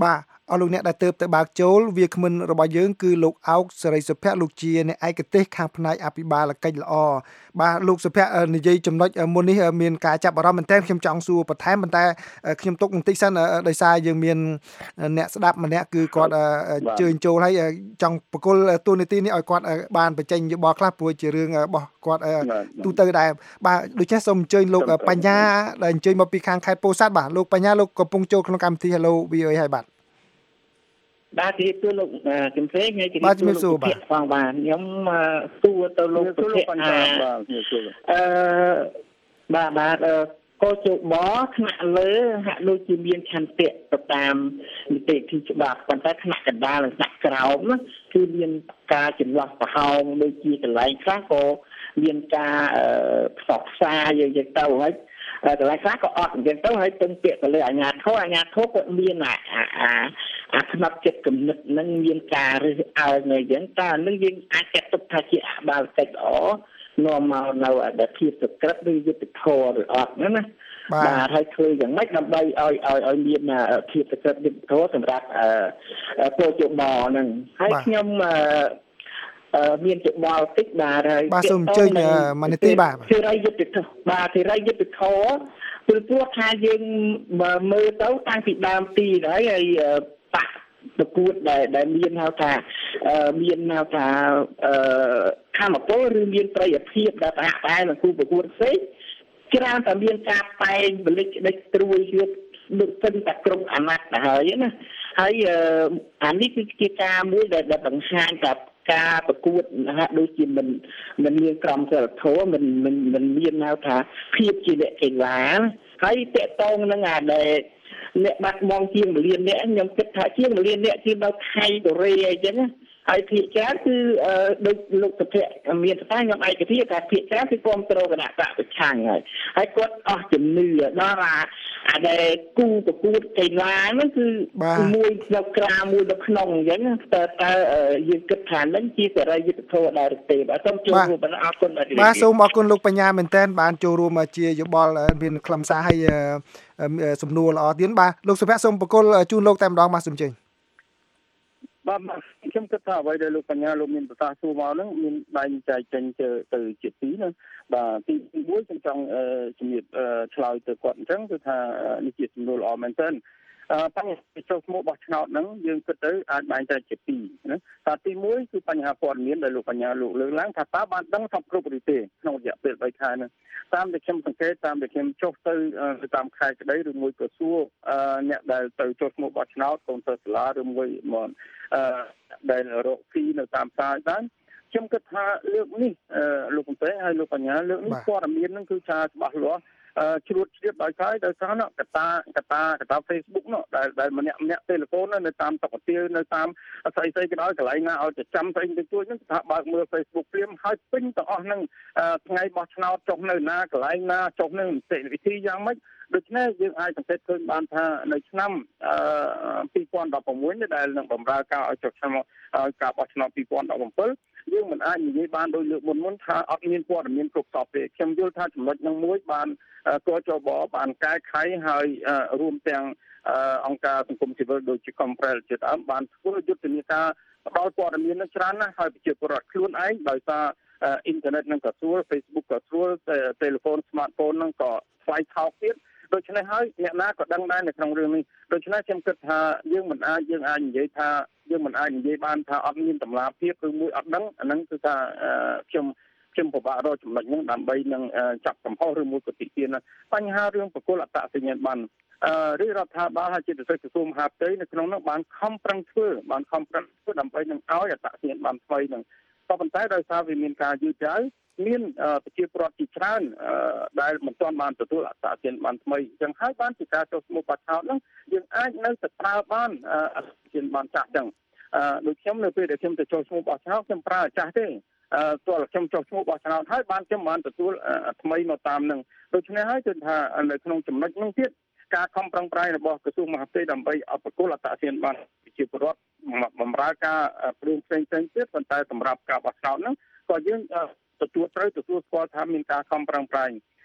អស់លោកអ្នកដែលទៅទៅបើកចូលវាគ្មិនរបស់យើងគឺលោកអោកសេរីសុភ័ក្រលោកជាអ្នកឯកទេសខាងផ្នែកអភិបាលកិច្ចល្អបាទលោកសុភ័ក្រនិយាយចំណុចមុននេះមានការចាប់អារម្មណ៍មែនតើខ្ញុំចង់សួរបន្ថែមប៉ុន្តែខ្ញុំទុកបន្តិចសិនដោយសារយើងមានអ្នកស្ដាប់ម្នាក់គឺគាត់ជើញចូលហើយចង់បកគលទូនីតិនេះឲ្យគាត់បានបញ្ចេញយោបល់ខ្លះព្រោះជារឿងរបស់គាត់ទូទៅដែរបាទដូច្នេះសូមអញ្ជើញលោកបញ្ញាដែលអញ្ជើញមកពីខាងខេត្តពោធិ៍សាត់បាទលោកបញ្ញាលោកកំពុងចូលក្នុងកម្មវិធី Hello វី អូ អេ ហើយបាទបាទទីទូលោកជំរាបថ្ងៃទីទូលោកភាគផងបាទខ្ញុំសួរទៅលោកសុភ័ក្រថាអឺបាទបាទកោជបថ្នាក់លើហាក់ដូចជាមានឆន្ទៈទៅតាមនីតិវិធីច្បាប់ប៉ុន្តែថ្នាក់កណ្ដាលនិងថ្នាក់ក្រោមគឺមានការចន្លោះប្រហោងដូចជាកន្លែងខ្លះក៏មានការផ្សព្វផ្សាយយ៉ាងទៅហើយកន្លែងខ្លះក៏អត់អញ្ចឹងទៅហើយពឹងពាក្យទៅលើអាជ្ញាធរអាជ្ញាធរក៏មានអាអាអាផ្នែកចិត្តគំនិតនឹងមានការរើសអើងអញ្ចឹងតើនឹងយើងអាចចាត់ទុកថាជាអបាលកិច្ចល្អនាំមកនៅអធិបតេយ្យក្រឹតឬយុត្តិធម៌ឬអត់ហ្នឹងណាបាទហើយធ្វើយ៉ាងម៉េចដើម្បីឲ្យឲ្យឲ្យមានអធិបតេយ្យក្រឹតយុត្តិធម៌សម្រាប់អឺពលជបហ្នឹងហើយខ្ញុំអឺមានយោបល់តិចបាទហើយបាទសូមអញ្ជើញមនីតិបាទធីរយុទ្ធធម៌បាទធីរយុទ្ធធម៌ព្រោះព្រោះថាយើងមើលទៅតាំងពីដើមទីហើយហើយបាក់ប្រកួតដែលដែលមានហៅថាមានហៅថាអឺធម្មពលឬមានប្រយោជន៍ភាពដែលប្រហាក់ប្រហែលនឹងគូប្រកួតផ្សេងច្រើនតែមានការតែងបលិចដេចត្រួយយកដូចស្ទឹងតែគ្រប់អាណត្តិទៅហើយណាហើយអានេះគឺជាការមួយដែលបង្ហាញថាការប្រកួតហាក់ដូចជាមិនមិនមានក្រមសីលធម៌មិនមិនមិនមានហៅថាភាពជាអ្នកកីឡាហើយតកតងនឹងអាដែលអ្នកបាត់បង់ជាងមួយលានអ្នកខ្ញុំគិតថាជាងមួយលានអ្នកគឺនៅថៃកូរ៉េអីចឹងហើយភាគច្រើនគឺដូចលោកសុភ័ក្រមានស្ថាខ្ញុំឯកភាពថាភាគច្រើនគឺគ្រប់គ្រងគណៈបកប្រឆាំងហើយហើយគាត់អស់ជំនឿដល់អាអាដែលគូប្រកួតកីឡាហ្នឹងគឺមួយនៅក្រៅមួយនៅក្នុងអញ្ចឹងតើតើយើងគិតថានឹងជាសេរីយុត្តិធម៌ដែរទេបាទសូមចូលរួមបន្តអរគុណបាទបាទសូមអរគុណលោកបញ្ញាមែនតើបានចូលរួមជាយោបល់មានខ្លឹមសារហើយសំណួរល្អទៀតបាទលោកសុភ័ក្រសូមបកគលជូនលោកតែម្ដងបាទសូមជើញបាទខ្ញុំគិតថាអ្វីដែលលោកបញ្ញាលោកមានប្រសាសន៍សួរមកហ្នឹងមានបែងចែកចេញទៅជាពីរណាបាទទីមួយខ្ញុំចង់ជំរាបឆ្លើយទៅគាត់អញ្ចឹងគឺថានេះជាសំណួរល្អមែនទែនអឺបញ្ហាចូលឈ្មោះរបស់ឆ្នោតហ្នឹងយើងគិតទៅអាចបែងចែកជាពីរណាតែទីមួយគឺបញ្ហាព័ត៌មានដែលលោកបញ្ញាលោកលើកឡើងថាតើបានដឹងសពគ្រប់ឬទេក្នុងរយៈពេលបីខែហ្នឹងតាមដែលខ្ញុំសង្កេតតាមដែលខ្ញុំចុះទៅតាមខេត្តក្តីឬមួយក៏សួរអ្នកដែលទៅចុះឈ្មោះបោះឆ្នោតកូនសិស្សសាលាឬមួយមកអឺដែលរកស៊ីនៅតាមផ្សារដែរខ្ញុំគិតថាលើកនេះលោកកំពែងហើយលោកបញ្ញាលើកនេះព័ត៌មានហ្នឹងគឺថាច្បាស់លាស់ជ្រួតជ្រាបដោយសារដោយសារកតាកតាកតា Facebook នោះដែលដែលម្នាក់ម្នាក់ទូរស័ព្ទនៅតាមតុកទានៅតាមស្អីស្អីក៏ដោយកន្លែងណាឲ្យទៅចាំស្អីទៅជួយហ្នឹងថាបើកមើល Facebook ព្រាមហើយពេញទាំងអស់ហ្នឹងថ្ងៃបោះឆ្នោតចុះនៅណាកន្លែងណាចុះនៅនីតិវិធីយ៉ាងម៉េចដូច្នេះយើងអាចសង្កេតឃើញបានថានៅឆ្នាំពីរពាន់ដប់ប្រាំមួយនេះដែលនឹងបម្រើការឲ្យចុះឈ្មោះឲ្យការបោះឆ្នោតពីរពាន់ដប់ប្រាំbảyយើងមិនអាចនិយាយបានដោយលើកមុនមុនថាអត់មានព័ត៌មានគ្រប់សពទេខ្ញុំយល់ថាចំណុចនឹងមួយបានកោចបបានកែខៃហើយរួមទាំងអង្គការសង្គមស៊ីវិលដូចជា Comprel ជាដើមបានធ្វើយុទ្ធនាការផ្ដល់ព័ត៌មាននឹងច្រើនណាស់ហើយប្រជាពលរដ្ឋខ្លួនឯងដោយសារអ៊ីនធឺណិតនឹងក៏ស្រួល Facebook ក៏ស្រួលទូរស័ព្ទ smartphone នឹងក៏ថ្លៃថោកទៀតដូច្នេះហើយអ្នកណាក៏ដឹងដែរនៅក្នុងរឿងនេះដូច្នេះខ្ញុំគិតថាយើងមិនអាចយើងអាចនិយាយថាយើងមិនអាចនិយាយបានថាអត់មានតម្លាភាពឬមួយអត់ដឹងអាហ្នឹងគឺថាខ្ញុំខ្ញុំពិបាករកចំណុចហ្នឹងដើម្បីនឹងចាប់កំហុសឬមួយក៏ទីទានបញ្ហារឿងបកគលអត្តសញ្ញាណប័ណ្ណអឺរាជរដ្ឋាភិបាលហើយជាពិសេសក្រសួងមហាផ្ទៃនៅក្នុងនោះបានខំប្រឹងធ្វើបានខំប្រឹងធ្វើដើម្បីនឹងឲ្យអត្តសញ្ញាណប័ណ្ណថ្មីហ្នឹងក៏ប៉ុន្តែដោយសារវាមានការយឺតយ៉ាវមានប្រជាពលរដ្ឋជាច្រើនដែលមិនទាន់បានទទួលអត្តសញ្ញាណប័ណ្ណថ្មីអញ្ចឹងហើយបានជាការចុះឈ្មោះបោះឆ្នោតហ្នឹងយើងអាចនៅតែប្រើបានអត្តសញ្ញាណប័ណ្ណចាស់អញ្ចឹងដូចខ្ញុំនៅពេលដែលខ្ញុំទៅចុះឈ្មោះបោះឆ្នោតខ្ញុំប្រើចាស់ទេអឺទោះខ្ញុំចុះឈ្មោះបោះឆ្នោតហើយបានខ្ញុំបានទទួលថ្មីមកតាមនឹងដូច្នេះហើយគឺថានៅក្នុងចំណុចនោះទៀតការខំប្រឹងប្រែងរបស់ក្រសួងមហាផ្ទៃដើម្បីអបគុលអត្តសញ្ញាណប័ណ្ណប្រជាពលរដ្ឋបម្រើការព្រៀងផ្សេងៗទៀតប៉ុន្តែសម្រាប់ការបោះឆ្នោតហ្នឹងក៏យើងទទួលត្រូវទទួលស្គាល់ថាមានការខំប្រឹងប្រែង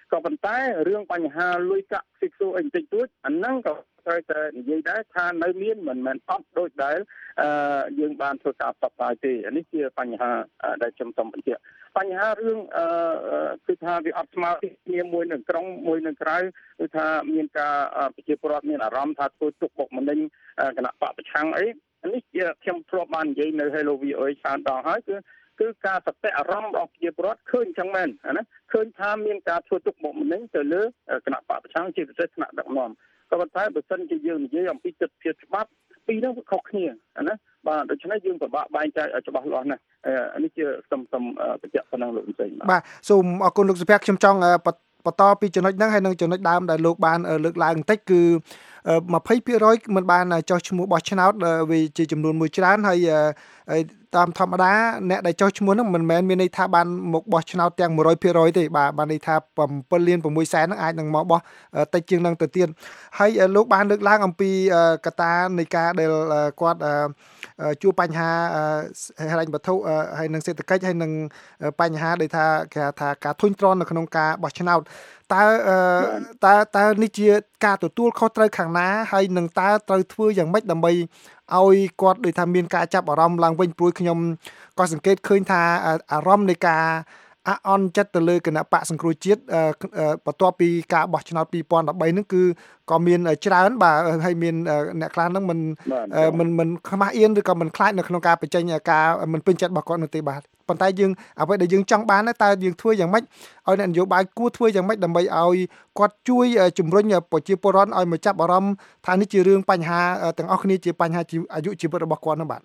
ក៏ប៉ុន្តែរឿងបញ្ហាលុយកាក់ស៊ីស៊ូអីបន្តិចតួចអាហ្នឹងក៏ត្រូវតែនិយាយដែរថានៅមានមិនមែនអត់ដូចដែលអឺយើងបានធ្វើការផ្សព្វផ្សាយទេនេះជាបញ្ហាដែលខ្ញុំសូមបញ្ជាក់បញ្ហារឿងអឺគឺថាវាអត់ស្មើគ្នាមួយនៅក្នុងមួយនៅក្រៅគឺថាមានការប្រជាពលរដ្ឋមានអារម្មណ៍ថាធ្វើទុកបុកម្នេញគណៈបកប្រឆាំងអីនេះជាខ្ញុំធ្លាប់បាននិយាយនៅ Hello វី អូ អេ ច្រើនដងហើយគឺគឺការសតិអារម្មណ៍របស់ប្រជាពលរដ្ឋឃើញចឹងមែនណាឃើញថាមានការធ្វើទុកបុកម្នេញទៅលើគណៈបកប្រឆាំងជាពិសេសថ្នាក់ដឹកនាំក៏ប៉ុន្តែបើសិនជាយើងនិយាយអំពីទស្សនវិជ្ជាច្បាប់ពីរនោះវាខុសគ្នាណាបាទដូច្នេះយើងពិបាកបែងចែកឲ្យច្បាស់លាស់ណាស់នេះជាសំសំបញ្ជាក់ប៉ុណ្ណឹងលោកវិស័យបាទសូមអរគុណលោកសុភ័ក្រខ្ញុំចង់បន្តពីចំណុចហ្នឹងហើយនឹងចំណុចដើមដែលលោកបានលើកឡើងបន្តិចគឺ20%មិនបានចុះឈ្មោះបោះឆ្នោតវាជាចំនួនមួយច្រើនហើយតាមធម្មតាអ្នកដែលចុះឈ្មោះហ្នឹងមិនមែនមានន័យថាបានមកបោះឆ្នោតទាំង100%ទេបាទបានន័យថា7លាន6សែនហ្នឹងអាចនឹងមកបោះតិចជាងហ្នឹងទៅទៀតហើយលោកបានលើកឡើងអំពីកត្តានៃការដែលគាត់ជួបបញ្ហាហិរញ្ញវត្ថុហើយនឹងសេដ្ឋកិច្ចហើយនឹងបញ្ហាដែលថាគេថាការធុញទ្រាន់នៅក្នុងការបោះឆ្នោតតើតើតើនេះជាការទទួលខុសត្រូវខាងណាហើយនឹងតើត្រូវធ្វើយ៉ាងម៉េចដើម្បីឲ្យគាត់ដូចថាមានការចាប់អារម្មណ៍ឡើងវិញព្រោះខ្ញុំក៏សង្កេតឃើញថាអារម្មណ៍នៃការអអន់ចិត្តទៅលើគណៈបកសង្គ្រោះជាតិបន្ទាប់ពីការបោះឆ្នោត2013ហ្នឹងគឺក៏មានច្រើនបាទហើយមានអ្នកខ្លះហ្នឹងមិនមិនមិនខ្មាស់អៀនឬក៏មិនខ្លាចនៅក្នុងការបញ្ចេញការមិនពេញចិត្តរបស់គាត់នោះទេបាទប៉ុន្តែយើងអ្វីដែលយើងចង់បានតើយើងធ្វើយ៉ាងម៉េចឲ្យអ្នកនយោបាយគួរធ្វើយ៉ាងម៉េចដើម្បីឲ្យគាត់ជួយជំរុញប្រជាពលរដ្ឋឲ្យមកចាប់អារម្មណ៍ថានេះជារឿងបញ្ហាទាំងអស់គ្នាជាបញ្ហាអាយុជីវិតរបស់គាត់នោះបាទ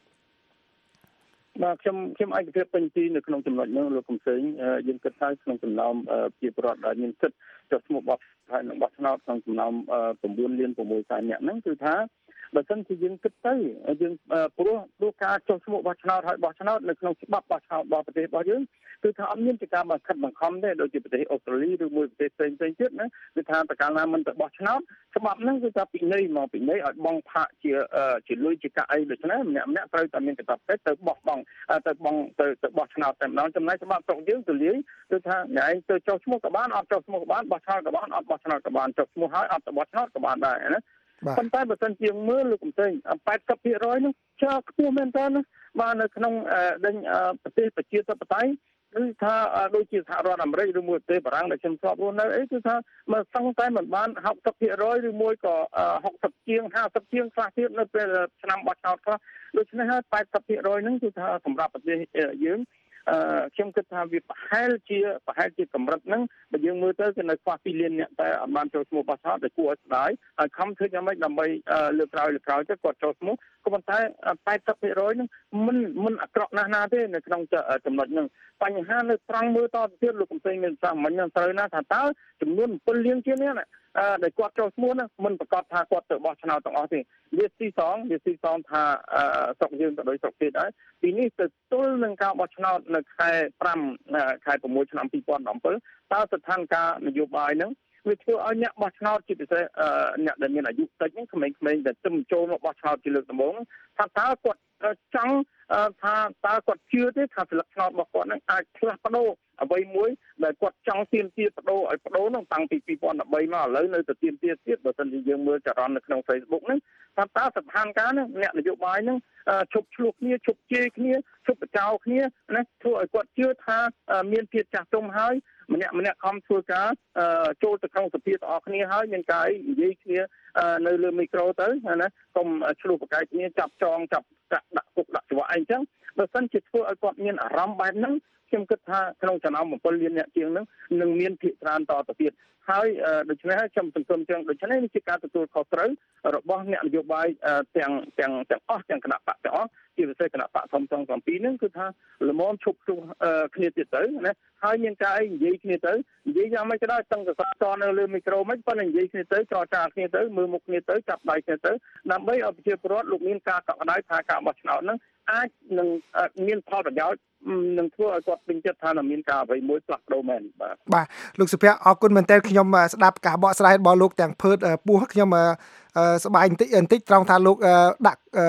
បាទខ្ញុំខ្ញុំឯកភាពពេញទីនៅក្នុងចំណុចនោះលោកកំសែងយើងគិតថាក្នុងចំណោមប្រជាពលរដ្ឋដែលមានសិទ្ធិចុះឈ្មោះបោះហើយនឹងបោះឆ្នោតក្នុងចំណោម9លាន6សែននាក់ហ្នឹងគឺថាបើសិនជាយើងគិតទៅយើងព្រោះព្រោះការចុះឈ្មោះបោះឆ្នោតហើយបោះឆ្នោតនៅក្នុងច្បាប់បោះឆ្នោតរបស់ប្រទេសរបស់យើងគឺថាអត់មានជាការបង្ខិតបង្ខំទេដូចជាប្រទេសអូស្ត្រាលីឬមួយប្រទេសផ្សេងផ្សេងទៀតណាគឺថាតកាលណាមិនទៅបោះឆ្នោតច្បាប់ហ្នឹងគឺថាពិន័យមកពិន័យឲ្យបងផាកជាជាលុយជាកាក់អីដូច្នេះម្នាក់ម្នាក់ត្រូវតែមានកាតព្វកិច្ចទៅបោះបង់ទៅបងទៅទៅបោះឆ្នោតតែម្ដងចំណែកច្បាប់ស្រុកយើងទូលាយគឺថាអ្នកឯងទៅចុះឈ្មោះក៏បានអត់ចុះឈ្មោះក៏បានបោះឆ្នោតក៏បានអត់បោះឆ្នោតក៏បានចុះឈ្មោះហើយអត់ទៅបោះឆ្នោតក៏បានដែរណាប៉ុន្តែបើសិនជាមើលលោកកំសែង 80% នោះចើខ្ពស់មែនតើណាបាទនៅក្នុងដេញប្រទេសប្រជាធិបតេយ្យគឺថាដូចជាសហរដ្ឋអាមេរិកឬមួយប្រទេសបារាំងដែលខ្ញុំធ្លាប់រស់នៅអីគឺថាមកសឹងតែមិនបាន 60% ឬមួយក៏60ជាង50ជាងខ្លះទៀតនៅពេលឆ្នាំបោះឆ្នោតខ្លះដូច្នេះហើយ 80% ហ្នឹងគឺថាសម្រាប់ប្រទេសយើងអឺខ្ញុំគិតថាវាប្រហែលជាប្រហែលជាកម្រិតហ្នឹងបើយើងមើលទៅគឺនៅខ្វះពីលានអ្នកតែអត់បានចូលឈ្មោះបោះឆ្នោតដែលគួរឲ្យស្ដាយហើយខំធ្វើយ៉ាងម៉េចដើម្បីលើកក្រោយលើកក្រោយទៅគាត់ចូលឈ្មោះក៏ប៉ុន្តែ 80% ហ្នឹងមិនមិនអាក្រក់ណាស់ណាទេនៅក្នុងចំណុចហ្នឹងបញ្ហានៅត្រង់មើលតទៅទៀតលោកកំសែងមានសាមិញត្រូវណាថាតើចំនួន7លានជាងនេះណាដែលគាត់ចូលឈ្មោះហ្នឹងមិនប្រកាសថាគាត់ទៅបោះឆ្នោតទាំងអស់ទេវាទីសងវាទីសងថាស្រុកយើងក៏ដោយស្រុកទៀតដែរពីនេះទៅទល់នឹងការបោះឆ្នោតនៅខែ5ខែ6ឆ្នាំ2017តើស្ថានភាពនយោបាយហ្នឹងវាធ្វើឲ្យអ្នកបោះឆ្នោតជាពិសេសអ្នកដែលមានអាយុតិចហ្នឹងក្មេងៗដែលទៅចូលមកបោះឆ្នោតជាលើកដំបូងថាតើគាត់ចង់ថាតើគាត់ជឿទេថាស្លឹកឆ្នោតរបស់គាត់នឹងអាចផ្លាស់ប្ដូរអ្វីមួយដែលគាត់ចង់ទាមទារបដូរឲ្យបដូរនឹងតាំងពី2013មកឥឡូវនៅតែទាមទារទៀតបើមិនជាយើងមើលចរន្តនៅក្នុង Facebook ហ្នឹងថាតើស្ថានភាពហ្នឹងអ្នកនយោបាយហ្នឹងឈប់ឆ្លោះគ្នាឈប់ជេរគ្នាឈប់បចោគ្នាណាធ្វើឲ្យគាត់ជឿថាមានភាពចាស់ទុំហើយម្នាក់ម្នាក់ខំធ្វើការចូលទៅក្នុងសភាទាំងអស់គ្នាហើយមានការនិយាយគ្នានៅលើមីក្រូទៅណាកុំឆ្លោះប្រកែកគ្នាចាប់ចងចាប់ដាក់គុកដាក់ច្រវាក់អីចឹងបើមិនជាធ្វើឲ្យគាត់មានអារម្មណ៍បែបហ្នឹងខ្ញុំគិតថាក្នុងចំណោម7លានអ្នកជាងហ្នឹងនឹងមានភាគច្រើនតទៅទៀតហើយដូច្នេះហើយខ្ញុំសង្ឃឹមចឹងដូច្នេះនេះជាការទទួលខុសត្រូវរបស់អ្នកនយោបាយទាំងទាំងទាំងអស់ទាំងគណៈបកទាំងអស់ជាពិសេសគណៈបកធំទាំង7ហ្នឹងគឺថាល្មមឈប់ជួគ្នាទៀតទៅណាហើយមានការអីនិយាយគ្នាទៅនិយាយយ៉ាងម៉េចក៏ដោយតឹងកសតនៅលើមីក្រូមិនប៉ុន្តែនិយាយគ្នាទៅចរចាគ្នាទៅមើលមុខគ្នាទៅចាប់ដៃគ្នាទៅដើម្បីឲ្យប្រជាពលរដ្ឋលោកមានការកក់ក្ដៅថាការបោះឆ្នោតហ្នឹងអាចនឹងមានផលប្រយោជន៍នឹងធ្វើឲ្យគាត់ពេញចិត្តថានឹងមានការអ្វីមួយផ្លាស់ប្ដូរមែនបាទបាទលោកសុភ័ក្រអរគុណមែនតើខ្ញុំស្ដាប់ការបកស្រាយរបស់លោកទាំងភើតពោះខ្ញុំសប្បាយបន្តិចបន្តិចត្រង់ថាលោកដាក់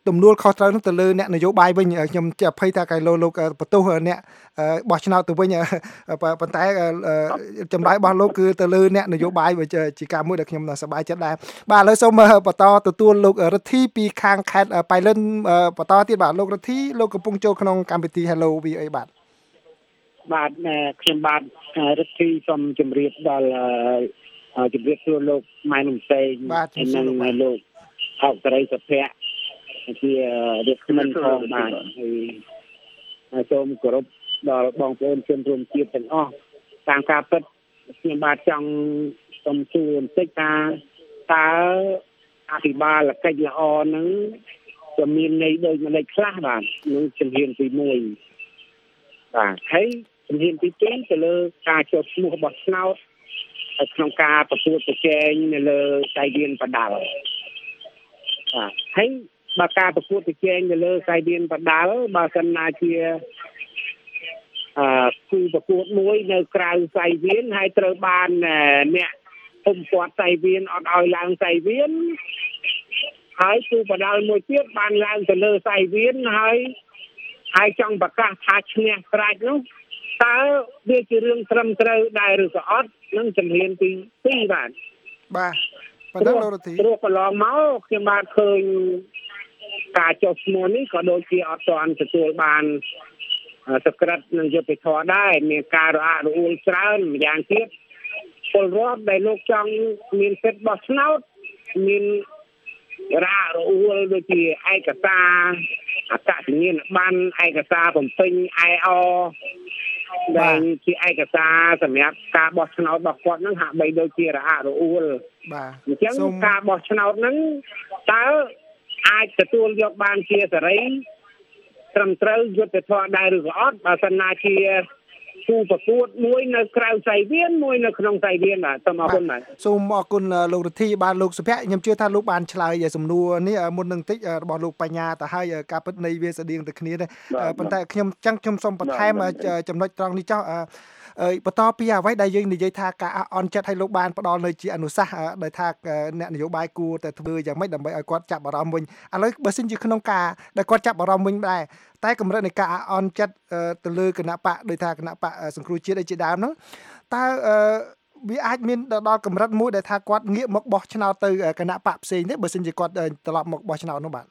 ទំនួលខុសត្រូវនោះទៅលើអ្នកនយោបាយវិញខ្ញុំជាភ័យថាកាយលោកបន្ទោសអ្នកបោះឆ្នោតទៅវិញប៉ុន្តែចម្លើយរបស់លោកគឺទៅលើអ្នកនយោបាយវាជាការមួយដែលខ្ញុំសប្បាយចិត្តដែរបាទឥឡូវសូមបន្តទទួលលោករិទ្ធីពីខាងខេត្តប៉ៃលិនបន្តទៀតបាទលោករិទ្ធីលោកកំពុងចូលក្នុងកម្មវិធី Hello វី អូ អេ បាទបាទខ្ញុំបាទរិទ្ធីសូមជម្រាបដល់ជម្រាបសួរលោកម៉ែនំសេងនិងលោកអបតរិយសុភ័ក្រជារាជមិនផងបាទហើយសូមគោរពដល់បងប្អូនជនរួមជាតិទាំងអស់តាមការពិតខ្ញុំបាទចង់សូមសួរបន្តិចថាតើអភិបាលកិច្ចល្អនឹងจะមានន័យដូចម្ដេចខ្លះបាទនឹងជំហានទីមួយបាទហើយជំហានទីពីរទៅលើការចុះឈ្មោះរបស់ឆ្នោតក្នុងការប្រកួតប្រជែងនៅលើសាយវានបដាល់បាទហើយបើការប្រកួតប្រជែងនៅលើសាយវានបដាល់បើសិនណាជាអឺគឺប្រកួតមួយនៅក្រៅសាយវានហើយត្រូវបានអ្នកភូមិព័ទ្ធសាយវានអត់ឲ្យឡើងសាយវានហើយគូបដាល់មួយទៀតបានឡើងទៅលើសាយវានហើយហើយចង់ប្រកាសថាឈ្នះស្រេចនោះតើវាជារឿងត្រឹមត្រូវដែរឬក៏អត់នឹងជំហានទីពីរបាទបាទប៉ុន្តែលោករដ្ឋាភិបាលព្រោះកន្លងមកខ្ញុំបានឃើញការចុះឈ្មោះនេះក៏ដូចជាអត់ទាន់ទទួលបានសក្តិនឹងយុត្តិធម៌ដែរមានការរអាក់រអួលច្រើនម្យ៉ាងទៀតពលរដ្ឋដែលលោកចង់មានសិទ្ធិបោះឆ្នោតមានរអាក់រអួលដូចជាឯកសារអត្តសញ្ញាណប័ណ្ណឯកសារបំពេញ អេ អ ដែលជាឯកសារសម្រាប់ការបោះឆ្នោតរបស់គាត់នឹងហាក់បីដូចជារអាក់រអួលបាទអញ្ចឹងការបោះឆ្នោតហ្នឹងតើអាចទទួលយកបានជាសេរីត្រឹមត្រូវយុត្តិធម៌ដែរឬក៏អត់បើសិនណាជាគូប្រកួតមួយនៅក្រៅសាយវានមួយនៅក្នុងសាយវានបាទសូមអរគុណបាទសូមអរគុណលោករិទ្ធីបាទលោកសុភ័ក្រខ្ញុំជឿថាលោកបានឆ្លើយសំណួរនេះមុននឹងតិចរបស់លោកបញ្ញាទៅហើយការពិតនៃវាស្តៀងទៅគ្នាដែរប៉ុន្តែខ្ញុំចឹងខ្ញុំសូមបន្ថែមចំណុចត្រង់នេះចោះបន្តពីអ្វីដែលយើងនិយាយថាការអន់ចិត្តឲ្យលោកបានផ្ដល់នៅជាអនុសាសន៍ដែលថាអ្នកនយោបាយគួរតែធ្វើយ៉ាងម៉េចដើម្បីឲ្យគាត់ចាប់អារម្មណ៍វិញឥឡូវបើសិនជាក្នុងការដែលគាត់ចាប់អារម្មណ៍វិញដែរតែកម្រិតនៃការអន់ចិត្តទៅលើគណៈបកដោយថាគណៈបកសង្គ្រោះជាតិអីជាដើមហ្នឹងតើវាអាចមានដល់កម្រិតមួយដែលថាគាត់ងាកមកបោះឆ្នោតទៅគណៈបកផ្សេងទេបើសិនជាគាត់ត្រឡប់មកបោះឆ្នោតនោះបាទ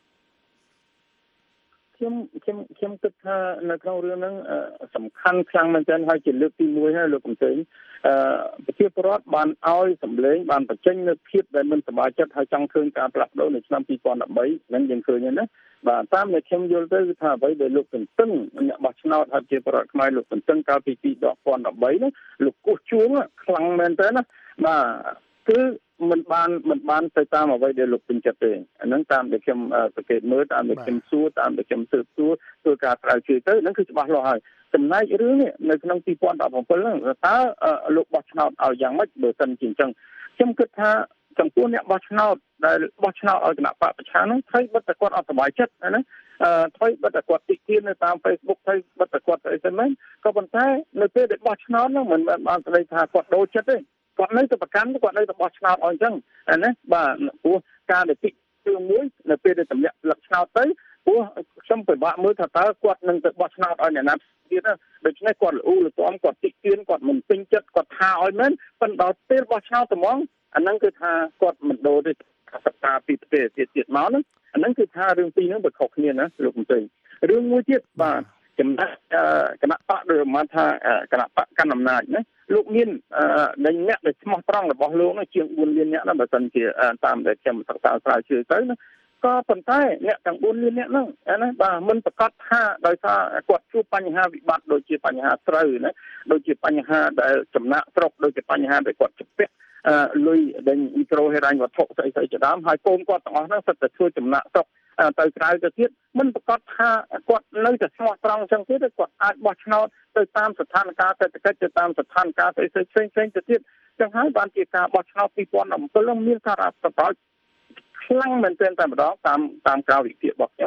ខ្ញុំខ្ញុំខ្ញុំគិតថានៅក្នុងរឿងហ្នឹងសំខាន់ខ្លាំងមែនទែនហើយជាលើកទីមួយហើយលោកកំសែងអឺប្រជាពលរដ្ឋបានឲ្យសម្លេងបានបញ្ចេញនូវភាពដែលមិនសប្បាយចិត្តហើយចង់ឃើញការផ្លាស់ប្ដូរនៅឆ្នាំពីរពាន់ដប់បីហ្នឹងយើងឃើញហើយណាបាទតាមដែលខ្ញុំយល់ទៅគឺថាអ្វីដែលលោកទន្ទឹងអ្នកបោះឆ្នោតហើយជាពលរដ្ឋខ្មែរលោកទន្ទឹងកាលពីពីរពាន់ដប់បីហ្នឹងលោកគោះជួងខ្លាំងមែនទែនណាបាទគឺមិនបានមិនបានទៅតាមអ្វីដែលលោកពេញចិត្តទេអាហ្នឹងតាមដែលខ្ញុំសង្កេតមើលតាមដែលខ្ញុំសួរតាមដែលខ្ញុំស៊ើបសួរធ្វើការស្រាវជ្រាវទៅហ្នឹងគឺច្បាស់លាស់ហើយចំណែករឿងនេះនៅក្នុងពីរពាន់ដប់ប្រាំហ្នឹងតើលោកបោះឆ្នោតឲ្យយ៉ាងម៉េចបើសិនជាអញ្ចឹងខ្ញុំគិតថាចំពោះអ្នកបោះឆ្នោតដែលបោះឆ្នោតឲ្យគណៈបកប្រឆាំងហ្នឹងថ្មីបិទតែគាត់អត់សប្បាយចិត្តណាអឺថ្មីបិទតែគាត់តិចទៀតនៅតាម Facebook ថ្មីបិទតែគាត់អីទៅហ្នឹងក៏ប៉ុន្តែនៅពេលដែលបោះឆ្នោតហ្នឹងមិនបានស្ដីថាគាត់ដូរចិត្តទេគាត់នៅតែប្រកាន់គាត់នៅតែបោះឆ្នោតឲ្យអញ្ចឹងណាបាទព្រោះការដែលតិចគឺមួយនៅពេលដែលតម្លាក់លឹកឆ្នោតទៅព្រោះខ្ញុំពិបាកមើលថាតើគាត់នឹងទៅបោះឆ្នោតឲ្យអ្នកណាទៀតណាដូច្នេះគាត់ល្អូលទាំគាត់តិចទៀតគាត់មិនពេញចិត្តគាត់ថាឲ្យមែនប៉ុន្តែដល់ពេលបោះឆ្នោតត្មងអាហ្នឹងគឺថាគាត់មិនដូរទេសត្តាពីប្រទេសទៀតទៀតមកហ្នឹងអាហ្នឹងគឺថារឿងពីរហ្នឹងវាខុសគ្នាណាលោកកំសែងរឿងមួយទៀតបាទចំណែកគណៈបកដូចមកថាគណៈបកកាន់អំណាចណាលោកមានដែលអ្នកដែលស្មោះត្រង់របស់លោកនោះជាងបួនលានអ្នកណាបើសិនជាតាមដែលខ្ញុំសិក្សាស្រាវជ្រាវទៅណាក៏ប៉ុន្តែអ្នកទាំងបួនលានអ្នកហ្នឹងណាបាទមិនប្រកាសថាដោយសារគាត់ជួបបញ្ហាវិបត្តិដូចជាបញ្ហាស្រូវណាដូចជាបញ្ហាដែលចំណាក់ស្រុកដូចជាបញ្ហាដែលគាត់ជពាក់លុយដែលមីក្រូហិរញ្ញវត្ថុស្អីស្អីជាដើមហើយកូនគាត់ទាំងអស់ហ្នឹងសិតតែធ្វើចំណាក់ស្រុកទៅក្រៅទៅទៀតមិនប្រកាសថាគាត់នៅតែស្មោះត្រង់អញ្ចឹងទៀតគាត់អាចបោះឆ្នោតទៅតាមស្ថានភាពសេដ្ឋកិច្ចទៅតាមស្ថានភាពផ្សេងផ្សេងផ្សេងទៅទៀតចឹងហើយបានជាការបោះឆ្នោតពីរពាន់ដប់bảyមានសារៈប្រយោជន៍ខ្លាំងមែនទែនតែម្ដងតាមតាមការវិភាគរបស់ខ្ញុំ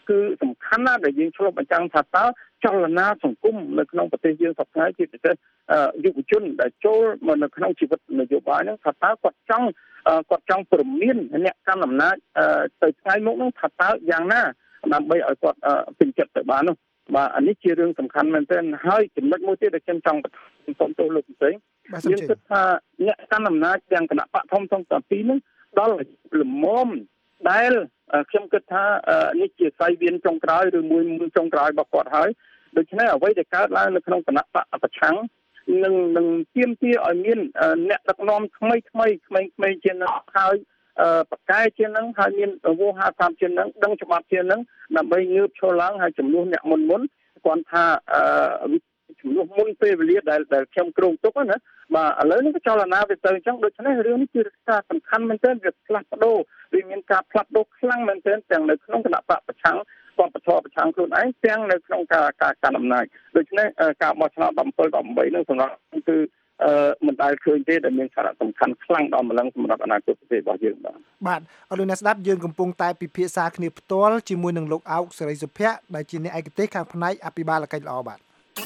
គឺសំខាន់ណាស់ដែលយើងឆ្លុះបញ្ចាំងថាតើចលនាសង្គមនៅក្នុងប្រទេសយើងសប្តាហ៍ជាពិសេសយុវជនដែលចូលមកនៅក្នុងជីវិតនយោបាយហ្នឹងថាតើគាត់ចង់គាត់ចង់ព្រមានអ្នកកាន់អំណាចទៅថ្ងៃមុខហ្នឹងថាតើយ៉ាងណាដើម្បីឲ្យគាត់ពេញចិត្តទៅបាននោះបាទអានេះជារឿងសំខាន់មែនទែនហើយចំណុចមួយទៀតដែលខ្ញុំចង់សូមទោសលោកផ្សេងយើងគិតថាអ្នកកាន់អំណាចទាំងគណៈបកធំទាំងពីរហ្នឹងដល់លំមដែលខ្ញុំគិតថានេះជាសៃវៀនចុងក្រោយឬមួយមួយចុងក្រោយរបស់គាត់ហើយដូច្នេះអ្វីដែលកើតឡើងនៅក្នុងគណៈបកប្រឆាំងនឹងនឹងទាមទារឲ្យមានអ្នកដឹកនាំថ្មីថ្មីក្មេងៗជានឹងហើយបកកែជានឹងហើយមានវោហារកម្មជានឹងដឹងច្បាប់ជានឹងដើម្បីងើបឈរឡើងហើយចំនួនអ្នកមុនមុនគាត់ថាចំនួនមុនពេលវេលាដែលដែលខ្ញុំគ្រោងទុកណាបាទឥឡូវនេះក៏ចលនាវាទៅអញ្ចឹងដូច្នេះរឿងនេះជាការសំខាន់មែនទែនវាផ្លាស់ប្ដូរវាមានការផ្លាស់ប្ដូរខ្លាំងមែនទែនទាំងនៅក្នុងគណៈបកប្រឆាំងគាត់ប្រឆាំងប្រឆាំងខ្លួនឯងទាំងនៅក្នុងការការកាន់អំណាចដូច្នេះការបោះឆ្នោតដប់7 ដប់8នឹងសម្រាប់គឺអឺមិនដែលឃើញទេដែលមានសារៈសំខាន់ខ្លាំងដល់ម្លឹងសម្រាប់អនាគតប្រទេសរបស់យើងបាទបាទអរលោកអ្នកស្ដាប់យើងកំពុងតែពិភាក្សាគ្នាផ្ទាល់ជាមួយនឹងលោកអោកសេរីសុភ័ក្រដែលជាអ្នកឯកទេសខាងផ្នែកអភិបាលកិច្ចល្អបាទ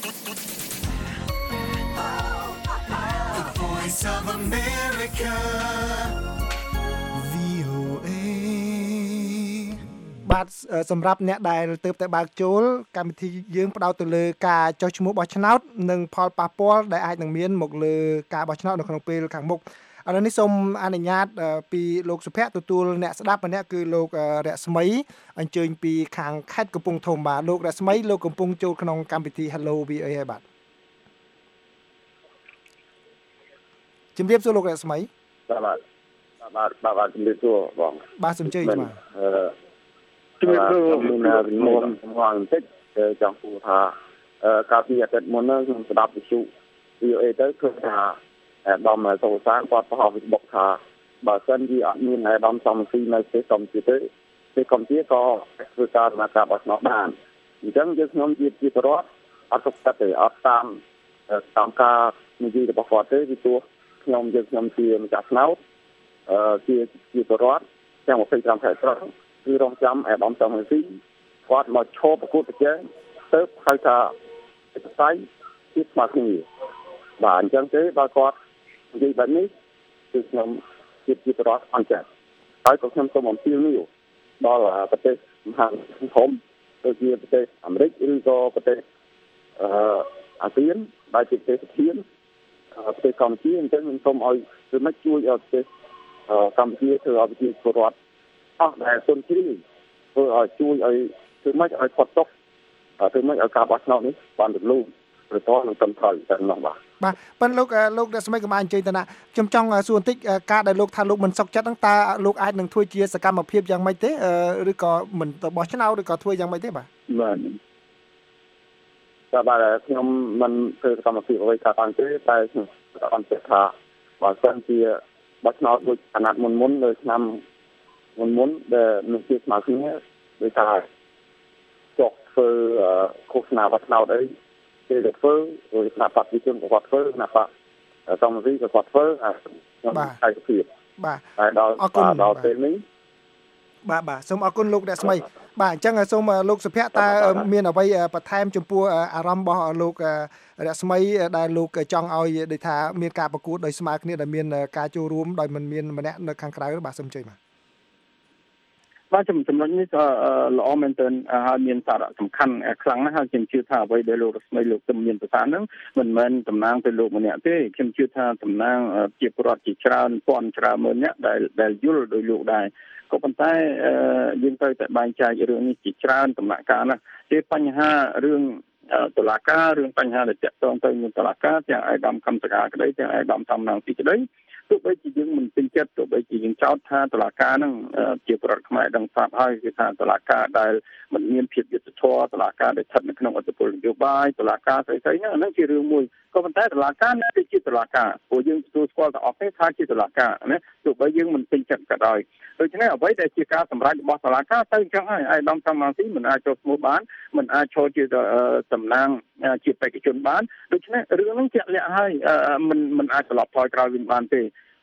Voice of America វី អូ เอបាទសម្រាប់អ្នកដែលទើបតែបើកចូលកម្មវិធីយើងផ្ដោតទៅលើការចុះឈ្មោះបោះឆ្នោតនិងផលប៉ះពាល់ដែលអាចនឹងមានមកលើការបោះឆ្នោតនៅក្នុងពេលខាងមុខឥឡូវនេះសូមអនុញ្ញាតពីលោកសុភ័ក្រទទួលអ្នកស្ដាប់ម្នាក់គឺលោករស្មីអញ្ជើញពីខាងខេត្តកំពង់ធំបាទលោករស្មីលោកកំពុងចូលក្នុងកម្មវិធី Hello វី អូ អេ ហើយបាទជំរាបសួរលោករស្មីបាទបាទបាទបាទជំរាបសួរបងបាទសូមជើញបាទអឺជំរាបសួរមានមុំសំងបន្តិចចង់พูดថាកាលពីអាទិត្យមុនហ្នឹងខ្ញុំស្ដាប់វិទ្យុ វី អូ អេ ទៅគឺថាអាដាមសូសាគាត់បង្ហោះ Facebook ថាបើសិនជាអត់មានអាដាមសំស៊ីនៅប្រទេសកម្ពុជាទេប្រទេសកម្ពុជាក៏ធ្វើការដំណើរការបោះឆ្នោតបានអញ្ចឹងយើងខ្ញុំជាជាពលរដ្ឋអត់ទុកចិត្តទេអត់តាមតាមការនិយាយរបស់គាត់ទេពីព្រោះខ្ញុំយើងខ្ញុំជាម្ចាស់ឆ្នោតអឺជាជាពលរដ្ឋទាំង25ខែត្រង់គឺរងចាំអាដាមសំស៊ីគាត់មកឈរប្រកួតប្រជែងទៅហៅថាឯកសារជាស្មារតីបាទអញ្ចឹងទេបើគាត់និយាយបែបនេះគឺខ្ញុំជាជាប្រវត្តិអន្តរជាតិហើយក៏ខ្ញុំសូមអំពាវនាវដល់ប្រទេសមហាធំដូចជាប្រទេសអាមេរិកឬក៏ប្រទេសអឺអាស៊ានដែលជាប្រទេសធានប្រទេសកម្ពុជាអញ្ចឹងខ្ញុំសូមឲ្យគឺមិនជួយឲ្យប្រទេសកម្ពុជាធ្វើឲ្យប្រជាពលរដ្ឋអស់ដែលទុនជ្រាយធ្វើឲ្យជួយឲ្យគឺមិនឲ្យផុតទុកគឺមិនឲ្យការបោះឆ្នោតនេះបានរលូនប្រតនឹងត្រឹមត្រូវតែនោះបាទបាទប៉ុន្តែលោកលោករស្មីក៏បានអញ្ជើញទៅណាខ្ញុំចង់សួរបន្តិចការដែលលោកថាលោកមិនសុខចិត្តហ្នឹងតើលោកអាចនឹងធ្វើជាសកម្មភាពយ៉ាងម៉េចទេឬក៏មិនទៅបោះឆ្នោតឬក៏ធ្វើយ៉ាងម៉េចទេបាទបាទតែបាទខ្ញុំមិនធ្វើសកម្មភាពអ្វីថាបានទេតែខ្ញុំអន្តរថាបើសិនជាបោះឆ្នោតដូចអាណត្តិមុនមុននៅឆ្នាំមុនមុនដែលនឹងជាស្មើគ្នាដោយថាចុះធ្វើឃោសនាបោះឆ្នោតអីគេទៅធ្វើដោយគណៈបព្វជិជនក៏គាត់ធ្វើគណៈបព្វកម្មវិធីក៏គាត់ធ្វើខ្ញុំឯកភាពបាទហើយដល់ដល់ពេលនេះបាទបាទសូមអរគុណលោករស្មីបាទអញ្ចឹងសូមលោកសុភ័ក្រតើមានអ្វីបន្ថែមចំពោះអារម្មណ៍របស់លោករស្មីដែលលោកចង់ឲ្យដូចថាមានការប្រកួតដោយស្មើគ្នាដែលមានការចូលរួមដោយមិនមានម្នាក់នៅខាងក្រៅបាទសូមជឿបាទបាទចំណុចនេះក៏ល្អមែនទែនហើយមានសារៈសំខាន់ខ្លាំងណាស់ហើយខ្ញុំជឿថាអ្វីដែលលោករស្មីលោកទំមានប្រសាសន៍ហ្នឹងមិនមែនតំណាងទៅលោកម្នាក់ទេខ្ញុំជឿថាតំណាងជាពលរដ្ឋជាច្រើនពាន់ច្រើនម៉ឺនអ្នកដែលដែលយល់ដោយលោកដែរក៏ប៉ុន្តែយើងត្រូវតែបែងចែករឿងនេះជាច្រើនដំណាក់កាលណាទេបញ្ហារឿងតុលាការរឿងបញ្ហាដែលតាក់ទងទៅនឹងតុលាការទាំងឯកឧត្តមកម្មសការក្តីទាំងឯកឧត្តមតំណាងទីក្តីទោះបីជាយើងមិនពេញចិត្តទោះបីជាយើងចោទថាតុលាការហ្នឹងជាប្រវត្តិខ្មែរដឹងស្រាប់ហើយគឺថាតុលាការដែលមិនមានភាពយុត្តិធម៌តុលាការដែលស្ថិតនៅក្នុងអធិបតេយ្យនយោបាយតុលាការស្អីៗហ្នឹងហ្នឹងជារឿងមួយក៏ប៉ុន្តែតុលាការនេះគឺជាតុលាការព្រោះយើងទទួលស្គាល់ទាំងអស់គ្នាថាជាតុលាការណាទោះបីយើងមិនពេញចិត្តក៏ដោយដូច្នេះអ្វីដែលជាការសម្រេចរបស់តុលាការទៅអញ្ចឹងហើយឯកឧត្តមសមាធិមិនអាចចូលស្មោះបានមិនអាចចូលជាតំណាងជាបេក្ខជនបានដូច្នេះរឿងហ្នឹងជាក់លាក់ហើយមិនមិនអាចត្រឡប់ថយក្រោយវិញបានទេ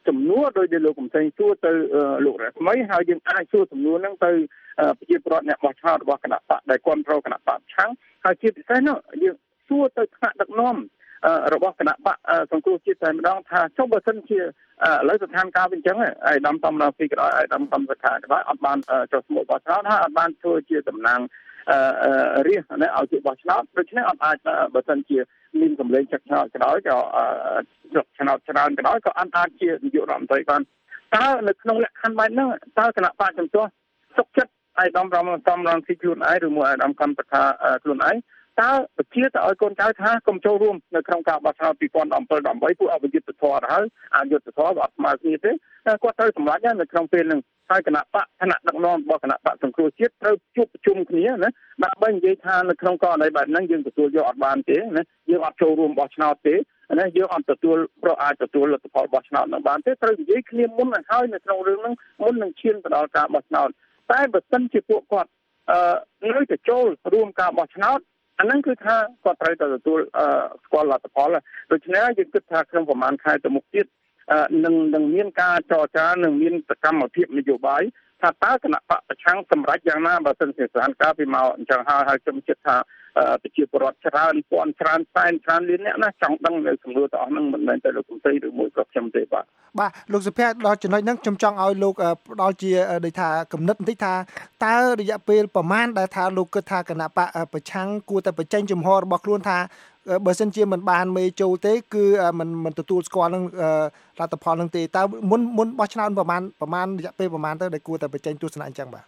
ចំនួនដោយដែលលោកកំសែងសួរទៅលោករស្មីហើយយើងអាចសួរសំណួរហ្នឹងទៅប្រជាពលរដ្ឋអ្នកបោះឆ្នោតរបស់គណៈបកដែលគ្រប់គ្រងគណៈបកប្រឆាំងហើយជាពិសេសនោះយើងសួរទៅថ្នាក់ដឹកនាំរបស់គណៈបកសង្គ្រោះជាតិតែម្ដងថាចុះបើសិនជាឥឡូវស្ថានភាពវិញអញ្ចឹងអាយដាមតំណាពីក៏ដោយអាយដាមតំសខាក៏ដោយអត់បានចុះស្មោះបោះឆ្នោតហើយអត់បានធ្វើជាតំណាងរាស្ត្រឲ្យជាបោះឆ្នោតដូច្នេះអត់អាចបើសិនជាមានកម្លាំងចាក់ឆ្នោតក៏ដោយក៏ឆ្នោតច្រើនក៏ដោយក៏អត់អាចជានាយករដ្ឋមន្ត្រីបានតើនៅក្នុងលក្ខខណ្ឌបែបហ្នឹងតើគណៈបកជំទាស់សុខចិត្តអាយដាមរំតំរងស៊ីខ្លួនឯងឬមួយអាយដាមកម្មសខាខ្លួនឯងតើប្រជាទៅឲ្យកូនចៅថាកុំចូលរួមនៅក្នុងការបោះឆ្នោតពីរពាន់ដប់ប្រាំបីពួកអវិយុត្តិធម៌ទៅហើយអយុត្តិធម៌អត់ស្មើគ្នាទេគាត់ត្រូវសម្រេចនៅក្នុងពេលហ្នឹងហើយគណៈបកឋានៈដឹកនាំរបស់គណៈបកសង្គ្រោះជាតិត្រូវជួបប្រជុំគ្នាណាដើម្បីនិយាយថានៅក្នុងករណីបែបហ្នឹងយើងទទួលយកអត់បានទេណាយើងអត់ចូលរួមបោះឆ្នោតទេណាយើងអត់ទទួលប្រអាចទទួលលទ្ធផលបោះឆ្នោតនឹងបានទេត្រូវនិយាយគ្នាមុនឲ្យហើយនៅក្នុងរឿងហ្នឹងមុននឹងឈានទៅដល់ការបោះឆ្នោតតែបើសិនជាពួកគាត់អឺនៅតែចូលរួមការបោះឆ្នោតអាហ្នឹងគឺថាគាត់ត្រូវតែទទួលស្គាល់លទ្ធផលដូច្នេះយើងគិតថាក្នុងប្រហែលខែទៅមុខទៀតនឹងនឹងមានការចរចានឹងមានសកម្មភាពនយោបាយថាតើគណៈបកប្រឆាំងសម្រាប់យ៉ាងណាបើសិនជាស្ថានភាពពីមកអញ្ចឹងហើយហើយខ្ញុំគិតថាប្រជាពលរដ្ឋច្រើនពាន់ច្រើនសែនច្រើនលានអ្នកណាចង់ដឹងនៅសំណួរទាំងអស់ហ្នឹងមិនមែនតែលោកកំសីឬមួយក៏ខ្ញុំទេបាទបាទលោកសុភ័ក្រដល់ចំណុចហ្នឹងខ្ញុំចង់ឲ្យលោកផ្ដល់ជាដូចថាគំនិតបន្តិចថាតើរយៈពេលប្រមាណដែលថាលោកគិតថាគណៈបកប្រឆាំងគួរតែបញ្ចេញជំហររបស់ខ្លួនថាបើសិនជាមិនបានមេចូលទេគឺមិនមិនទទួលស្គាល់នឹងលទ្ធផលនឹងទេតើមុនមុនបោះឆ្នោតប្រមាណប្រមាណរយៈពេលប្រមាណទៅដែលគួរតែបញ្ចេញទស្សនៈអញ្ចឹងបាទ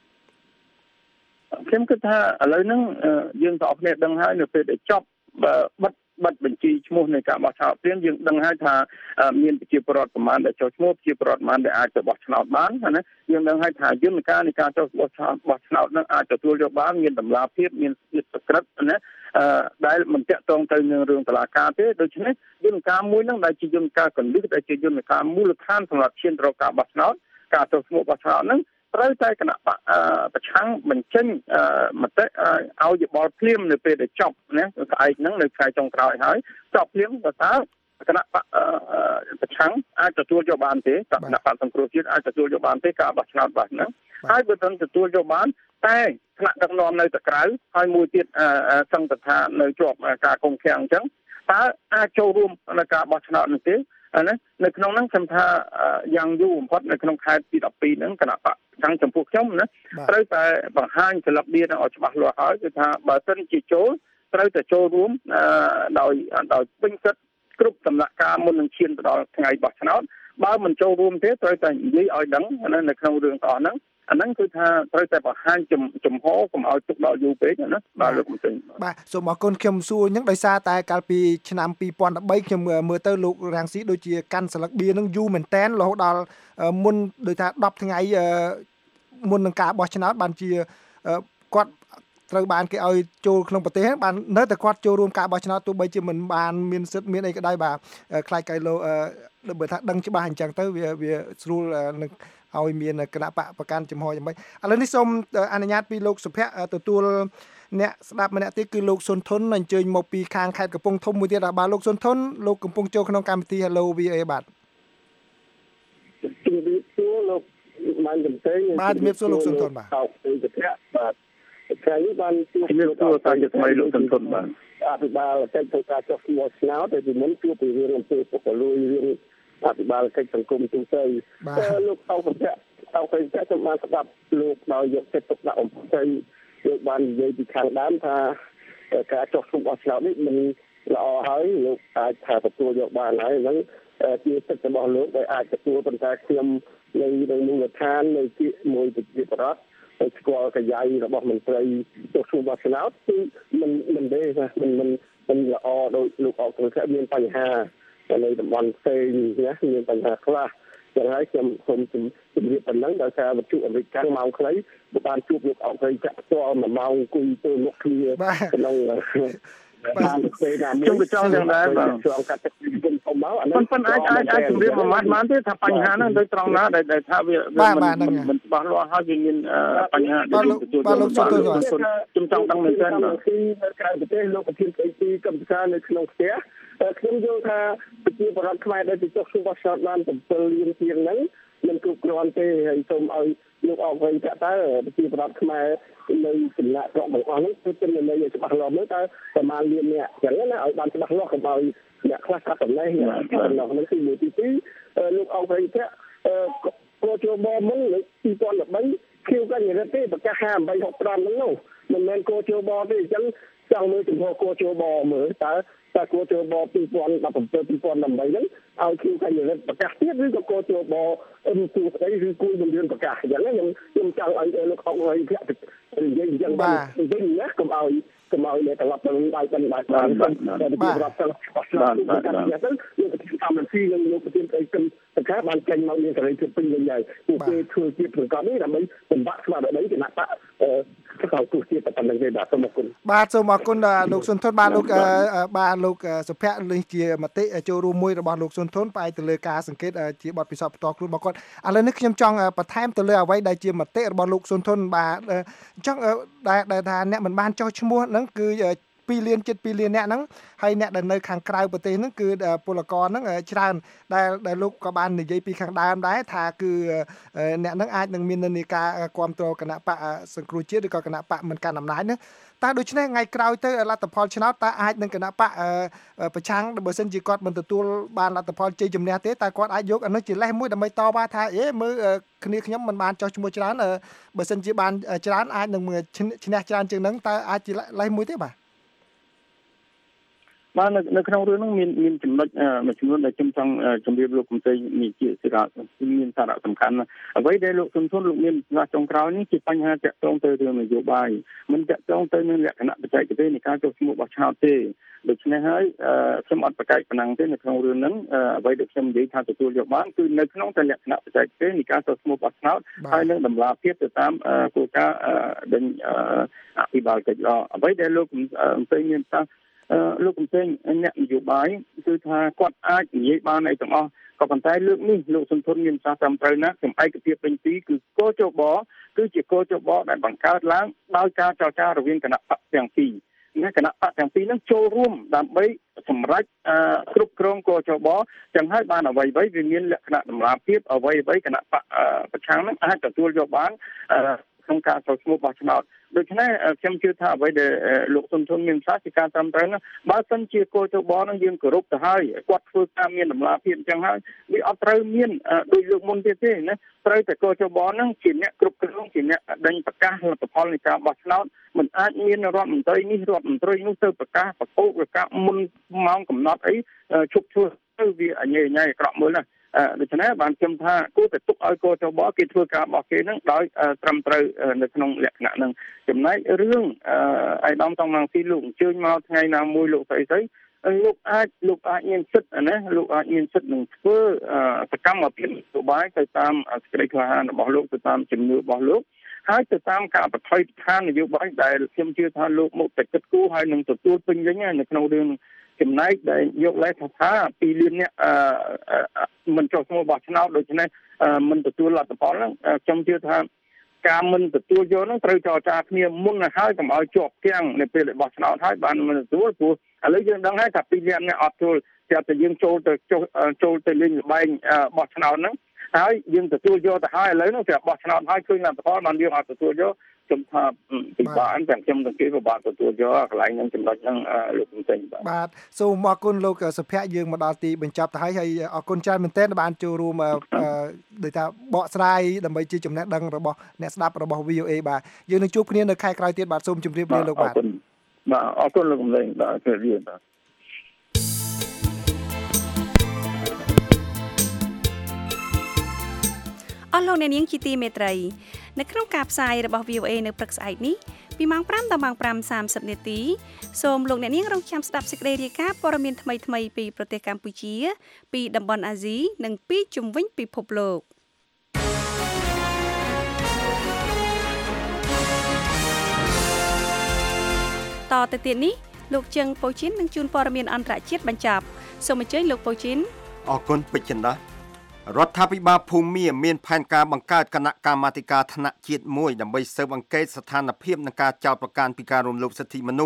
ខ្ញុំគិតថាឥឡូវហ្នឹងយើងទាំងអស់គ្នាដឹងហើយនៅពេលដែលចប់បិទបិទបញ្ជីឈ្មោះនៃការបោះឆ្នោតព្រាមយើងដឹងហើយថាមានប្រជាពលរដ្ឋប្រមាណដែលចុះឈ្មោះប្រជាពលរដ្ឋប្រមាណដែលអាចទៅបោះឆ្នោតបានណាយើងដឹងហើយថាយន្តការនៃការចុះបោះឆ្នោតបោះឆ្នោតនឹងអាចទទួលយកបានមានតម្លាភាពមានសិទ្ធិសក្តិណាអឺដែលមិនតាក់ទងទៅនឹងរឿងតុលាការទេដូច្នេះយន្តការមួយហ្នឹងដែលជាយន្តការកលឹះដែលជាយន្តការមូលដ្ឋានសម្រាប់ឈានទៅរកការបោះឆ្នោតការចុះឈ្មោះបោះឆ្នោតហ្នឹងត្រូវតែគណៈបកប្រឆាំងបញ្ចេញមតិឲ្យយោបល់ភ្លាមនៅពេលដែលចប់ណាស្អែកហ្នឹងនៅខែចុងក្រោយហើយចប់ភ្លាមក៏តើគណៈបកប្រឆាំងអាចទទួលយកបានទេគណៈបកសង្គ្រោះជាតិអាចទទួលយកបានទេការបោះឆ្នោតបាទហ្នឹងហើយបើមិនទទួលយកបានតែថ្នាក់ដឹកនាំនៅតែក្រៅហើយមួយទៀតសង្កត់ថានៅជាប់ការកុំឃាំងអញ្ចឹងតើអាចចូលរួមនៅការបោះឆ្នោតនោះទេណានៅក្នុងហ្នឹងខ្ញុំថាយ៉ាងយូរបំផុតនៅក្នុងខែទីដប់ពីរហ្នឹងគណៈបកខាងចំពោះខ្ញុំណាត្រូវតែបង្ហាញសិលឹកវាឲ្យច្បាស់លាស់ហើយគឺថាបើសិនជាចូលត្រូវតែចូលរួមដោយដោយពេញសិទ្ធិគ្រប់ដំណាក់កាលមុននឹងឈានទៅដល់ថ្ងៃបោះឆ្នោតបើមិនចូលរួមទេត្រូវតែនិយាយឲ្យដឹងនៅក្នុងរឿងទាំងអស់ហ្នឹងអាហ្នឹងគឺថាត្រូវតែបង្ហាញចំចំហកុំឲ្យទុកដល់យូរពេកណាបាទលោកកំសឹងបាទសូមអរគុណខ្ញុំសួរអញ្ចឹងដោយសារតែកាលពីឆ្នាំពីរពាន់ដប់បីខ្ញុំមើលទៅលោករាំងស៊ីដូចជាកាន់ស្លឹកបៀហ្នឹងយូរមែនតែនរហូតដល់មុនដូចថាដប់ថ្ងៃមុននឹងការបោះឆ្នោតបានជាគាត់ត្រូវបានគេឲ្យចូលក្នុងប្រទេសបាននៅតែគាត់ចូលរួមការបោះឆ្នោតទោះបីជាមិនបានមានសិទ្ធិមានអីក៏ដោយបាទខ្លាចកៃឡូបើថាដឹងច្បាស់អញ្ចឹងទៅវាវាស្រួលនឹងឲ្យមានគណៈបកប្រកាន់ចំហយ៉ាងម៉េចឥឡូវនេះសូមអនុញ្ញាតពីលោកសុភ័ក្រទទួលអ្នកស្ដាប់ម្នាក់ទៀតគឺលោកសុនធុនអញ្ជើញមកពីខាងខេត្តកំពង់ធំមួយទៀតបាទលោកសុនធុនលោកកំពុងចូលក្នុងកម្មវិធី Hello វី អូ អេ បាទជំរាបសួរលោកបានជំរាបបាទជំរាបសួរលោកសុនធុនបាទបាទថ្ងៃនេះបានជួបលោកសួរតាំងពីថ្មីលោកសុនធុនបាទអភិបាលកិច្ចធ្វើការចុះឈ្មោះឆ្នោតតែពីមុនជួបពីរឿងអំពើពុករលួយរឿងអភិបាលកិច្ចសង្គមទូទៅតែលោកអោសុភ័ក្រអោសុភ័ក្រខ្ញុំបានស្ដាប់លោកដោយយកចិត្តទុកដាក់អំពីលោកបាននិយាយពីខាងដើមថាការចុះឈ្មោះបោះឆ្នោតនេះមិនល្អហើយលោកអាចថាទទួលយកបានហើយហ្នឹងជាសិទ្ធិរបស់លោកដែលអាចទទួលប៉ុន្តែខ្ញុំនៅនៅមូលដ្ឋាននៅជាមួយប្រជាពលរដ្ឋស្គាល់កាយរបស់មន្ត្រីចុះឈ្មោះបោះឆ្នោតគឺមិនមិនទេណាមិនមិនមិនល្អដោយលោកអោសុភ័ក្រមានបញ្ហានៅតំបន់ផ្សេងណាមានបញ្ហាខ្លះចឹងហើយខ្ញុំសូមជម្រាបប៉ុណ្ណឹងដោយសារវិទ្យុអមេរិកកាំងម៉ោងខ្លីបានជួបលោកអោសុភ័ក្រចាក់ផ្ទាល់មួយម៉ោងអង្គុយទៅមុខគ្នាក្នុងបាទខ្ញុំក៏ចង់យ៉ាងដែរបាទចង់កាត់ទឹកគុំធំមកអានេះប៉ុន្តែអាចអាចអាចជម្រាបមួយម៉ាត់បានទេថាបញ្ហាហ្នឹងដោយត្រង់ណាដែលដែលថាវាមិនច្បាស់លាស់ហើយវាមានបញ្ហាដែលទទួលបាទលោកសុនទខ្ញុំចង់ដឹងមែនទែនបាទគឺនៅក្រៅប្រទេសលោកប្រធានស្ដីទីកម្មការនៅក្នុងផ្ទះខ្ញុំយល់ថាប្រជាពលរដ្ឋខ្មែរដែលទៅចុះឈ្មោះបោះឆ្នោតបានsevenលានជាងហ្នឹងមិនគ្រប់គ្រាន់ទេហើយសូមឲ្យលោកអបវិញថាតើប្រជាពលរដ្ឋខ្មែរនៅចំណាក់ស្រុកទាំងអស់ហ្នឹងគឺជំនឿឲ្យច្បាស់លាស់មើលតើប្រមាណលានអ្នកអញ្ចឹងណាឲ្យបានច្បាស់លាស់កុំឲ្យអ្នកខ្លះកាត់ចំណេះចំណេះហ្នឹងគឺមួយទីពីរលោកអបវិញថាកោជបមុននៅtwo thousand threeខៀវកញ្ញរិទ្ធទេប្រកាសfifty-eight sixty-fiveហ្នឹងនោះមិនមែនកោជបទេអញ្ចឹងចង់មើលចំហកោជបមើលតើតែកោជបtwo thousand seventeen two thousand eighteenហ្នឹងឲ្យខៀវកញ្ញរិទ្ធប្រកាសទៀតឬក៏កោជបអឹមទូស្ដីឬគូមិនរៀនប្រកាសអញ្ចឹងខ្ញុំខ្ញុំចង់ឲ្យលោកអបវិញភ័ក្រនិយាយអញ្ចឹងបានវិញណាកុំឲ្យកុំឲ្យអ្នកត្រឡប់ទៅដៃទៅដៃបានតែពីរដ្ឋទៅបោះឆ្នោតទៅកាត់ទៅលោកប្រធានកម្មវិធីនិងលោកប្រធានអីគឹមសង្ឃាបានចេញមកមានសេរីភាពពេញលេញហើយពួកគេធ្វើជាប្រកបនេះដើម្បីបំផាក់ស្មារតីគណៈបកអឺស្កោទស្សន៍តែប៉ុណ្្នឹងទេបាទសូមអរគុណបាទសូមអរគុណលោកសុនធនបាទលោកបាទលោកសុភ័ក្រនេះជាមតិចូលរួមមួយរបស់លោកសុនធនផ្អែកទៅលើការសង្កេតជាបទពិសោធន៍ផ្ទាល់ខ្លួនរបស់គាត់ឥឡូវនេះខ្ញុំចង់បន្ថែមទៅលើអ្វីដែលជាមតិរបស់លោកសុនធនបាទអញ្ចឹងដែលថាអ្នកមិនបានចុះឈ្មោះហ្នឹងគឺtwoលានជិតtwoលានអ្នកហ្នឹងហើយអ្នកដែលនៅខាងក្រៅប្រទេសហ្នឹងគឺពលករហ្នឹងច្រើនដែលដែលលោកក៏បាននិយាយពីខាងដើមដែរថាគឺអ្នកហ្នឹងអាចនឹងមាននិន្នាការគ្រប់គ្រងគណៈបកសង្គ្រោះជាតិឬក៏គណៈបកមិនកាន់អំណាចហ្នឹងតើដូច្នេះថ្ងៃក្រោយទៅលទ្ធផលឆ្នោតតើអាចនឹងគណៈបកប្រឆាំងបើសិនជាគាត់មិនទទួលបានលទ្ធផលជ័យជំនះទេតើគាត់អាចយកអានោះជាលេសមួយដើម្បីតវ៉ាថាអេមើលគ្នាខ្ញុំមិនបានចោះឈ្មោះច្រើនបើសិនជាបានច្រើនអាចនឹងឈ្នះច្រើនជាងហ្នឹងតើអាចជាលេសមួយទេបាទបាទនៅក្នុងរឿងហ្នឹងមានមានចំណុចមួយចំនួនដែលខ្ញុំចង់ជម្រាបលោកកំសីនេះជាសារៈមានសារៈសំខាន់អ្វីដែលលោកសុនធនលោកមានស្នាចុងក្រោយនេះជាបញ្ហាតាក់ទងទៅរឿងនយោបាយមិនតាក់ទងទៅនឹងលក្ខណៈបច្ចេកទេសនៃការចុះឈ្មោះបោះឆ្នោតទេដូច្នេះហើយខ្ញុំអត់ប្រកែកប៉ុណ្ណឹងទេនៅក្នុងរឿងហ្នឹងអ្វីដែលខ្ញុំនិយាយថាទទួលយកបានគឺនៅក្នុងតែលក្ខណៈបច្ចេកទេសនៃការចុះឈ្មោះបោះឆ្នោតហើយនឹងតម្លាភាពទៅតាមគោលការណ៍ដេញអភិបាលកិច្ចល្អអ្វីដែលលោកកំសីមានថាលោកកំសែងអ្នកនយោបាយគឺថាគាត់អាចនិយាយបានអីទាំងអស់ក៏ប៉ុន្តែលើកនេះលោកសុនធនមានសារត្រឹមត្រូវណាស់ចំឯកភាពពេញទីគឺកោជបគឺជាកោជបដែលបង្កើតឡើងដោយការចរចារវាងគណៈបកទាំងពីរណាគណៈបកទាំងពីរហ្នឹងចូលរួមដើម្បីសម្រេចគ្រប់គ្រងកោជបចឹងហើយបានអ្វីៗវាមានលក្ខណៈតម្លាភាពអ្វីៗគណៈបកប្រឆាំងហ្នឹងអាចទទួលយកបានក្នុងការចូលឈ្មោះបោះឆ្នោតដូច្នេះខ្ញុំជឿថាអ្វីដែលលោកសុនធនមានសារជាការត្រឹមត្រូវណាបើសិនជាគោលយោបល់នឹងយើងគោរពទៅហើយគាត់ធ្វើតាមមានតម្លាភាពអញ្ចឹងហើយវាអត់ត្រូវមានដូចលើកមុនទៀតទេណាត្រូវតែគោលយោបល់នឹងជាអ្នកគ្រប់គ្រងជាអ្នកដេញប្រកាសលទ្ធផលនៃការបោះឆ្នោតមិនអាចមានរដ្ឋមន្ត្រីនេះរដ្ឋមន្ត្រីនោះទៅប្រកាសប្រកោកប្រកាសមុនម៉ោងកំណត់អីឈប់ធ្វើទៅវាអញ្ញេញ៉ៃអាក្រក់មើលណាដូច្នេះបានខ្ញុំថាគួរតែទុកឲ្យកោជបគេធ្វើការរបស់គេនឹងដោយត្រឹមត្រូវនៅក្នុងលក្ខណៈហ្នឹងចំណែករឿងអាយដាមតងណាងទីលោកអញ្ជើញមកថ្ងៃណាមួយលោកស្អីស្អីលោកអាចលោកអាចមានសិទ្ធិណាលោកអាចមានសិទ្ធិនឹងធ្វើសកម្មភាពនយោបាយទៅតាមសេចក្តីក្លាហានរបស់លោកទៅតាមជំនឿរបស់លោកហើយទៅតាមការបថុយប្រឋាននយោបាយដែលខ្ញុំជឿថាលោកមកតែគិតគូរហើយនឹងទទួលពេញលេញនៅក្នុងរឿងចំណែកដែលយកលេខថាtwoលានអ្នកមិនចុះឈ្មោះបោះឆ្នោតដូច្នេះមិនទទួលលទ្ធផលហ្នឹងខ្ញុំជឿថាការមិនទទួលយកហ្នឹងត្រូវចរចាគ្នាមុនទៅហើយកុំឲ្យជាប់ទាំងនៅពេលបោះឆ្នោតហើយបានមិនទទួលព្រោះឥឡូវយើងដឹងហើយថាtwoលានអ្នកអត់ចូលតែតែយើងចូលទៅចូលទៅលេងល្បែងបោះឆ្នោតហ្នឹងហើយយើងទទួលយកទៅហើយឥឡូវហ្នឹងតែបោះឆ្នោតហើយឃើញលទ្ធផលបានយើងអត់ទទួលយកខ្ញុំថាពិបាកតែខ្ញុំទាំងគេពិបាកទទួលយកកន្លែងហ្នឹងចំណុចហ្នឹងលោកកំសែងបាទបាទសូមអរគុណលោកសុភ័ក្រយើងមកដល់ទីបញ្ចប់ទៅហើយហើយអរគុណច្រើនមែនទែនដែលបានចូលរួមដូចថាបកស្រាយដើម្បីជាចំណេះដឹងរបស់អ្នកស្ដាប់របស់ V O A បាទយើងនឹងជួបគ្នានៅខែក្រោយទៀតបាទសូមជម្រាបលាលោកបាទអរគុណបាទអរគុណលោកកំសែងបាទជម្រាបលាបាទអស់លោកអ្នកនាងជាទីមេត្រីនៅក្នុងការផ្សាយរបស់ V O A នៅព្រឹកស្អែកនេះពីម៉ោងfiveដល់ម៉ោងfive thirtyនាទីសូមលោកអ្នកនាងរងចាំស្ដាប់សេចក្តីរាយការណ៍ព័ត៌មានថ្មីៗពីប្រទេសកម្ពុជាពីតំបន់អាស៊ីនិងពីជុំវិញពិភពលោកតទៅទៀតនេះលោកជឹងប៉ូជីននឹងជួនព័ត៌មានអន្តរជាតិបញ្ចប់សូមអញ្ជើញលោកប៉ូជីនអរគុណពេជ្រចិន្តារដ្ឋាភិបាលភូមាមានផែនការបង្កើតគណៈកម្មាធិការថ្នាក់ជាតិមួយដើម្បីស៊ើបអង្កេតស្ថានភាពនៃការចោទប្រកាន់ពីការរំលោភសិទ្ធិមនុស្ស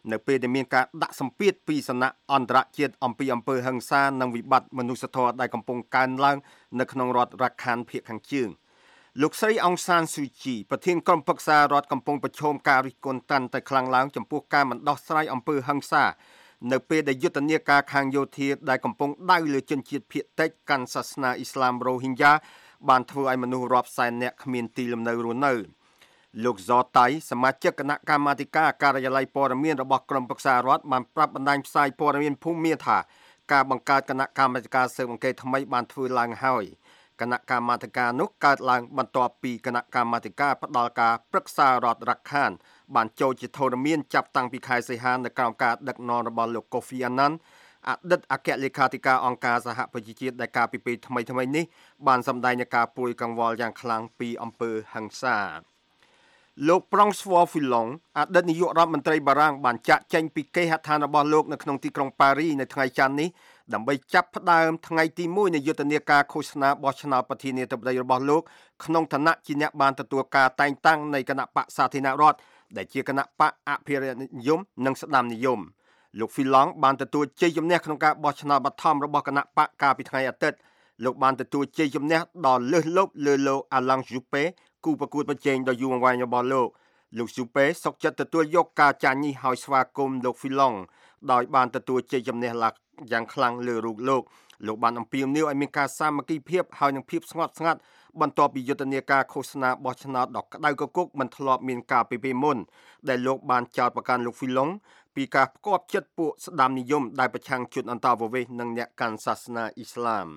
នៅពេលដែលមានការដាក់សម្ពាធពីសំណាក់អន្តរជាតិអំពីអំពើហិង្សានិងវិបត្តិមនុស្សធម៌ដែលកំពុងកើនឡើងនៅក្នុងរដ្ឋរ៉ាខានភាគខាងជើងលោកស្រីអង្សានស៊ូជីប្រធានក្រុមប្រឹក្សារដ្ឋកំពុងប្រឈមការរិះគន់តាន់តែខ្លាំងឡើងចំពោះការមិនដោះស្រាយអំពើហិង្សានៅពេលដែលយុទ្ធនាការខាងយោធាដែលកំពុងដៅលើជនជាតិភាគតិចកាន់សាសនាអ៊ីស្លាមរ៉ូហីញ៉ាបានធ្វើឲ្យមនុស្សរាប់សែននាក់គ្មានទីលំនៅរស់នៅលោកហ្សតៃសមាជិកគណៈកម្មាធិការការិយាល័យព័ត៌មានរបស់ក្រុមប្រឹក្សារដ្ឋបានប្រាប់បណ្ដាញផ្សាយព័ត៌មានភូមិមាថាការបង្កើតគណៈកម្មាធិការស៊ើបអង្កេតថ្មីបានធ្វើឡើងហើយគណៈកម្មាធិការនោះកើតឡើងបន្ទាប់ពីគណៈកម្មាធិការផ្ដល់ការប្រឹក្សារដ្ឋរ៉ាខានបានចូលជាធរមានចាប់តាំងពីខែសីហានៅក្រោមការដឹកនាំរបស់លោកកូហ្វីអាណាន់អតីតអគ្គលេខាធិការអង្គការសហប្រជាជាតិដែលកាលពីពេលថ្មីៗនេះបានសម្ដែងនូវការពួយកង្វល់យ៉ាងខ្លាំងពីអំពើហិង្សាលោក François Fillon អតីតនាយករដ្ឋមន្ត្រីបារាំងបានចាក់ចែងពីគេហដ្ឋានរបស់លោកនៅក្នុងទីក្រុងប៉ារីនៅថ្ងៃច័ន្ទនេះដើម្បីចាប់ផ្ដើមថ្ងៃទីមួយនៃយុទ្ធនាការឃោសនាបោះឆ្នោតប្រធានាធិបតីរបស់លោកក្នុងឋានៈជាអ្នកបានទទួលការតែងតាំងនៃគណៈបកសាធារណរដ្ឋដែលជាគណៈបកអភិរក្សនិយមនិងស្ដាមនិយមលោក Fillon បានទទួលជ័យជំនះក្នុងការបោះឆ្នោតបឋមរបស់គណៈបកកាលពីថ្ងៃអាទិត្យលោកបានទទួលជ័យជំនះដ៏លើសលប់លើលោក Alain Juppé គូប្រកួតប្រជែងដ៏យូរអង្វែងរបស់លោកលោក Juppé សុកចិត្តទទួលយកការចាញ់នេះហើយស្វាគមន៍លោក Fillon ដោយបានទទួលជ័យជំនះយ៉ាងខ្លាំងលើរូបលោកលោកបានអំពាវនាវឲ្យមានការសាមគ្គីភាពហើយនឹងភាពស្ងប់ស្ងាត់បន្ទាប់ពីយុទ្ធនាការឃោសនាបោះឆ្នោតដ៏ក្តៅគគុកមិនធ្លាប់មានកាលពីពេលមុនដែលលោកបានចោទប្រកាន់លោក Fillon ពីការផ្គាប់ចិត្តពួកស្ដាមនិយមដែលប្រឆាំងជនអន្តោប្រវេសន៍និងអ្នកកាន់សាសនាអ៊ីស្លាម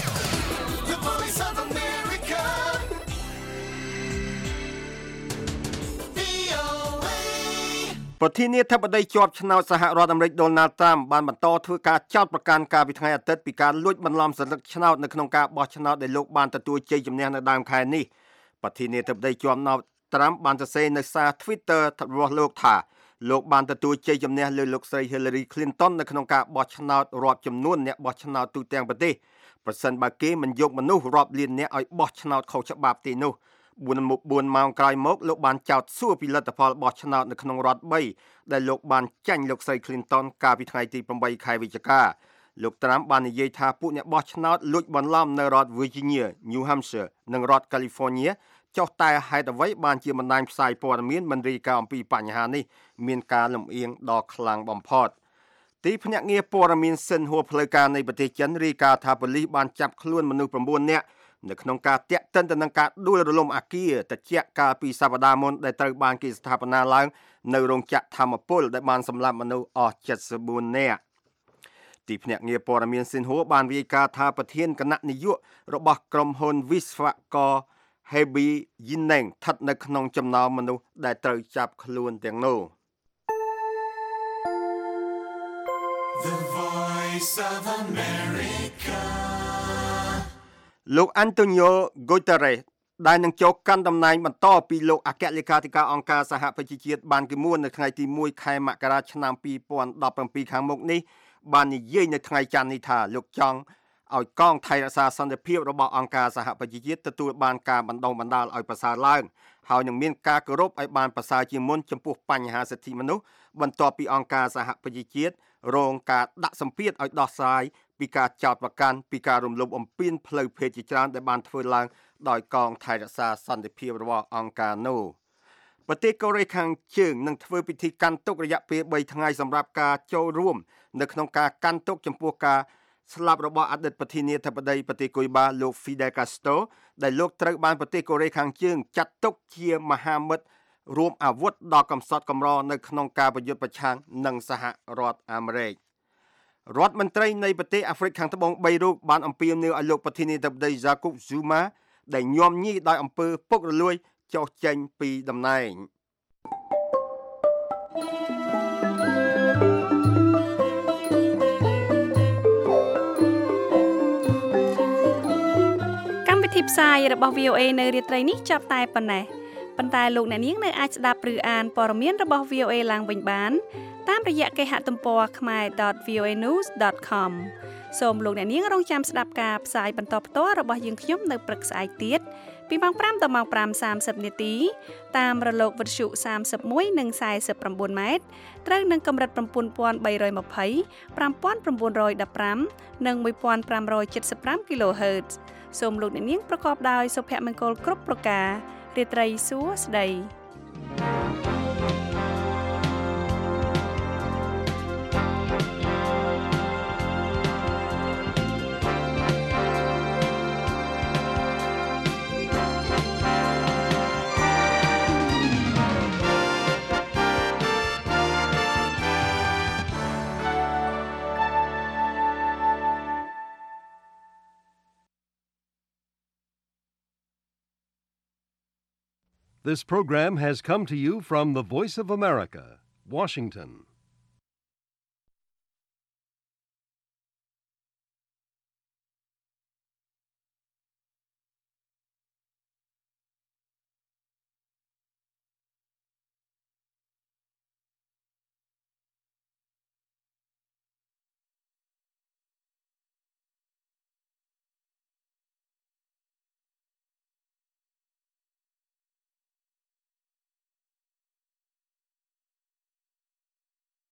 ប្រធានាធិបតីជាប់ឆ្នោតសហរដ្ឋអាមេរិក Donald Trump បានបន្តធ្វើការចោទប្រកាន់កាលពីថ្ងៃអាទិត្យពីការលួចបន្លំសន្លឹកឆ្នោតនៅក្នុងការបោះឆ្នោតដែលលោកបានទទួលជ័យជំនះនៅដើមខែនេះប្រធានាធិបតីជាប់ឆ្នោត Trump បានសរសេរនៅសារ Twitter របស់លោកថាលោកបានទទួលជ័យជំនះលើលោកស្រី Hillary Clinton នៅក្នុងការបោះឆ្នោតរាប់ចំនួនអ្នកបោះឆ្នោតទូទាំងប្រទេសប្រសិនបើគេមិនយកមនុស្សរាប់លានអ្នកឲ្យបោះឆ្នោតខុសច្បាប់ទេនោះបួនម៉ោងក្រោយមកលោកបានចោទសួរពីលទ្ធផលបោះឆ្នោតនៅក្នុងរដ្ឋបីដែលលោកបានចាញ់លោកស្រី Clinton កាលពីថ្ងៃទីប្រាំបីខែវិច្ឆិកាលោក Trump បាននិយាយថាពួកអ្នកបោះឆ្នោតលួចបន្លំនៅរដ្ឋ Virginia, New Hampshire និងរដ្ឋ California ចុះតែហេតុអ្វីបានជាបណ្ដាញផ្សាយព័ត៌មានមិនរាយការណ៍អំពីបញ្ហានេះមានការលំអៀងដ៏ខ្លាំងបំផុតទីភ្នាក់ងារព័ត៌មានសិនហួរផ្លូវការនៃប្រទេសចិនរាយការណ៍ថាប៉ូលីសបានចាប់ខ្លួនមនុស្ស៩នាក់នៅក្នុងការតាក់ទិនទៅនឹងការដួលរលំអគារត្រជាក់កាលពីសប្តាហ៍មុនដែលត្រូវបានគេស្ថាបនាឡើងនៅរោងចក្រថាមពលដែលបានសម្លាប់មនុស្សអស់เจ็ดสิบสี่នាក់ទីភ្នាក់ងារព័ត៌មានសិនហួរបានរាយការណ៍ថាប្រធានគណៈនាយករបស់ក្រុមហ៊ុនវិស្វករ Heavy Yineng ស្ថិតនៅក្នុងចំណោមមនុស្សដែលត្រូវចាប់ខ្លួនទាំងនោះ The Voice of America លោក Antonio Guterres ដែលនឹងចូលកាន់តំណែងបន្តពីលោកអគ្គលេខាធិការអង្គការសហប្រជាជាតិបានគម្រាមនៅថ្ងៃទីមួយខែមករាឆ្នាំពីរពាន់ដប់ប្រាំពីរខាងមុខនេះបាននិយាយនៅថ្ងៃច័ន្ទនេះថាលោកចង់ឲ្យកងថៃរក្សាសន្តិភាពរបស់អង្គការសហប្រជាជាតិទទួលបានការបណ្ដុះបណ្ដាលឲ្យប្រសើរឡើងហើយនឹងមានការគោរពឲ្យបានប្រសើរជាងមុនចំពោះបញ្ហាសិទ្ធិមនុស្សបន្ទាប់ពីអង្គការសហប្រជាជាតិរងការដាក់សម្ពាធឲ្យដោះស្រាយពីការចោទប្រកាន់ពីការរំលោភបំពានផ្លូវភេទជាច្រើនដែលបានធ្វើឡើងដោយកងថៃរក្សាសន្តិភាពរបស់អង្គការនោះប្រទេសកូរ៉េខាងជើងនឹងធ្វើពិធីកាន់ទុករយៈពេលបីថ្ងៃសម្រាប់ការចូលរួមនៅក្នុងការកាន់ទុកចំពោះការស្លាប់របស់អតីតប្រធានាធិបតីប្រទេសកុយបាលោក Fidel Castro ដែលលោកត្រូវបានប្រទេសកូរ៉េខាងជើងចាត់ទុកជាមហាមិត្តរួមអាវុធដ៏កំសត់កំរនៅក្នុងការប្រយុទ្ធប្រឆាំងនឹងសហរដ្ឋអាមេរិករដ្ឋមន្ត្រីនៃប្រទេសអាហ្វ្រិកខាងត្បូងបីរូបបានអំពាវនាវឲ្យលោកប្រធានាធិបតី Jacob Zuma ដែលញោមញីដោយអំពើពុករលួយចុះចេញពីតំណែងកម្មវិធីផ្សាយរបស់ វី អូ เอ នៅរាត្រីនេះចាប់តែប៉ុណ្ណេះប៉ុន្តែលោកអ្នកនាងនៅអាចស្ដាប់ឬអានព័ត៌មានរបស់ វី អូ เอ ឡើងវិញបានតាមរយៈគេហទំព័រ ខមែរ ដត វី អូ เอ news ដត com សូមលោកអ្នកនាងរងចាំស្ដាប់ការផ្សាយបន្តផ្ទាល់របស់យើងខ្ញុំនៅព្រឹកស្អែកទៀតពីម៉ោងប្រាំដល់ម៉ោងប្រាំសាមសិបនាទីតាមរលកវិទ្យុសាមសិបមួយនិងសាយសិបប្រាំបួនម៉ែត្រត្រូវនឹងកម្រិត9320 5915និង1575 kHz សូមលោកអ្នកនាងប្រកបដោយសុភមង្គលគ្រប់ប្រការរាត្រីសួស្តី This program has come to you from the Voice of America, Washington.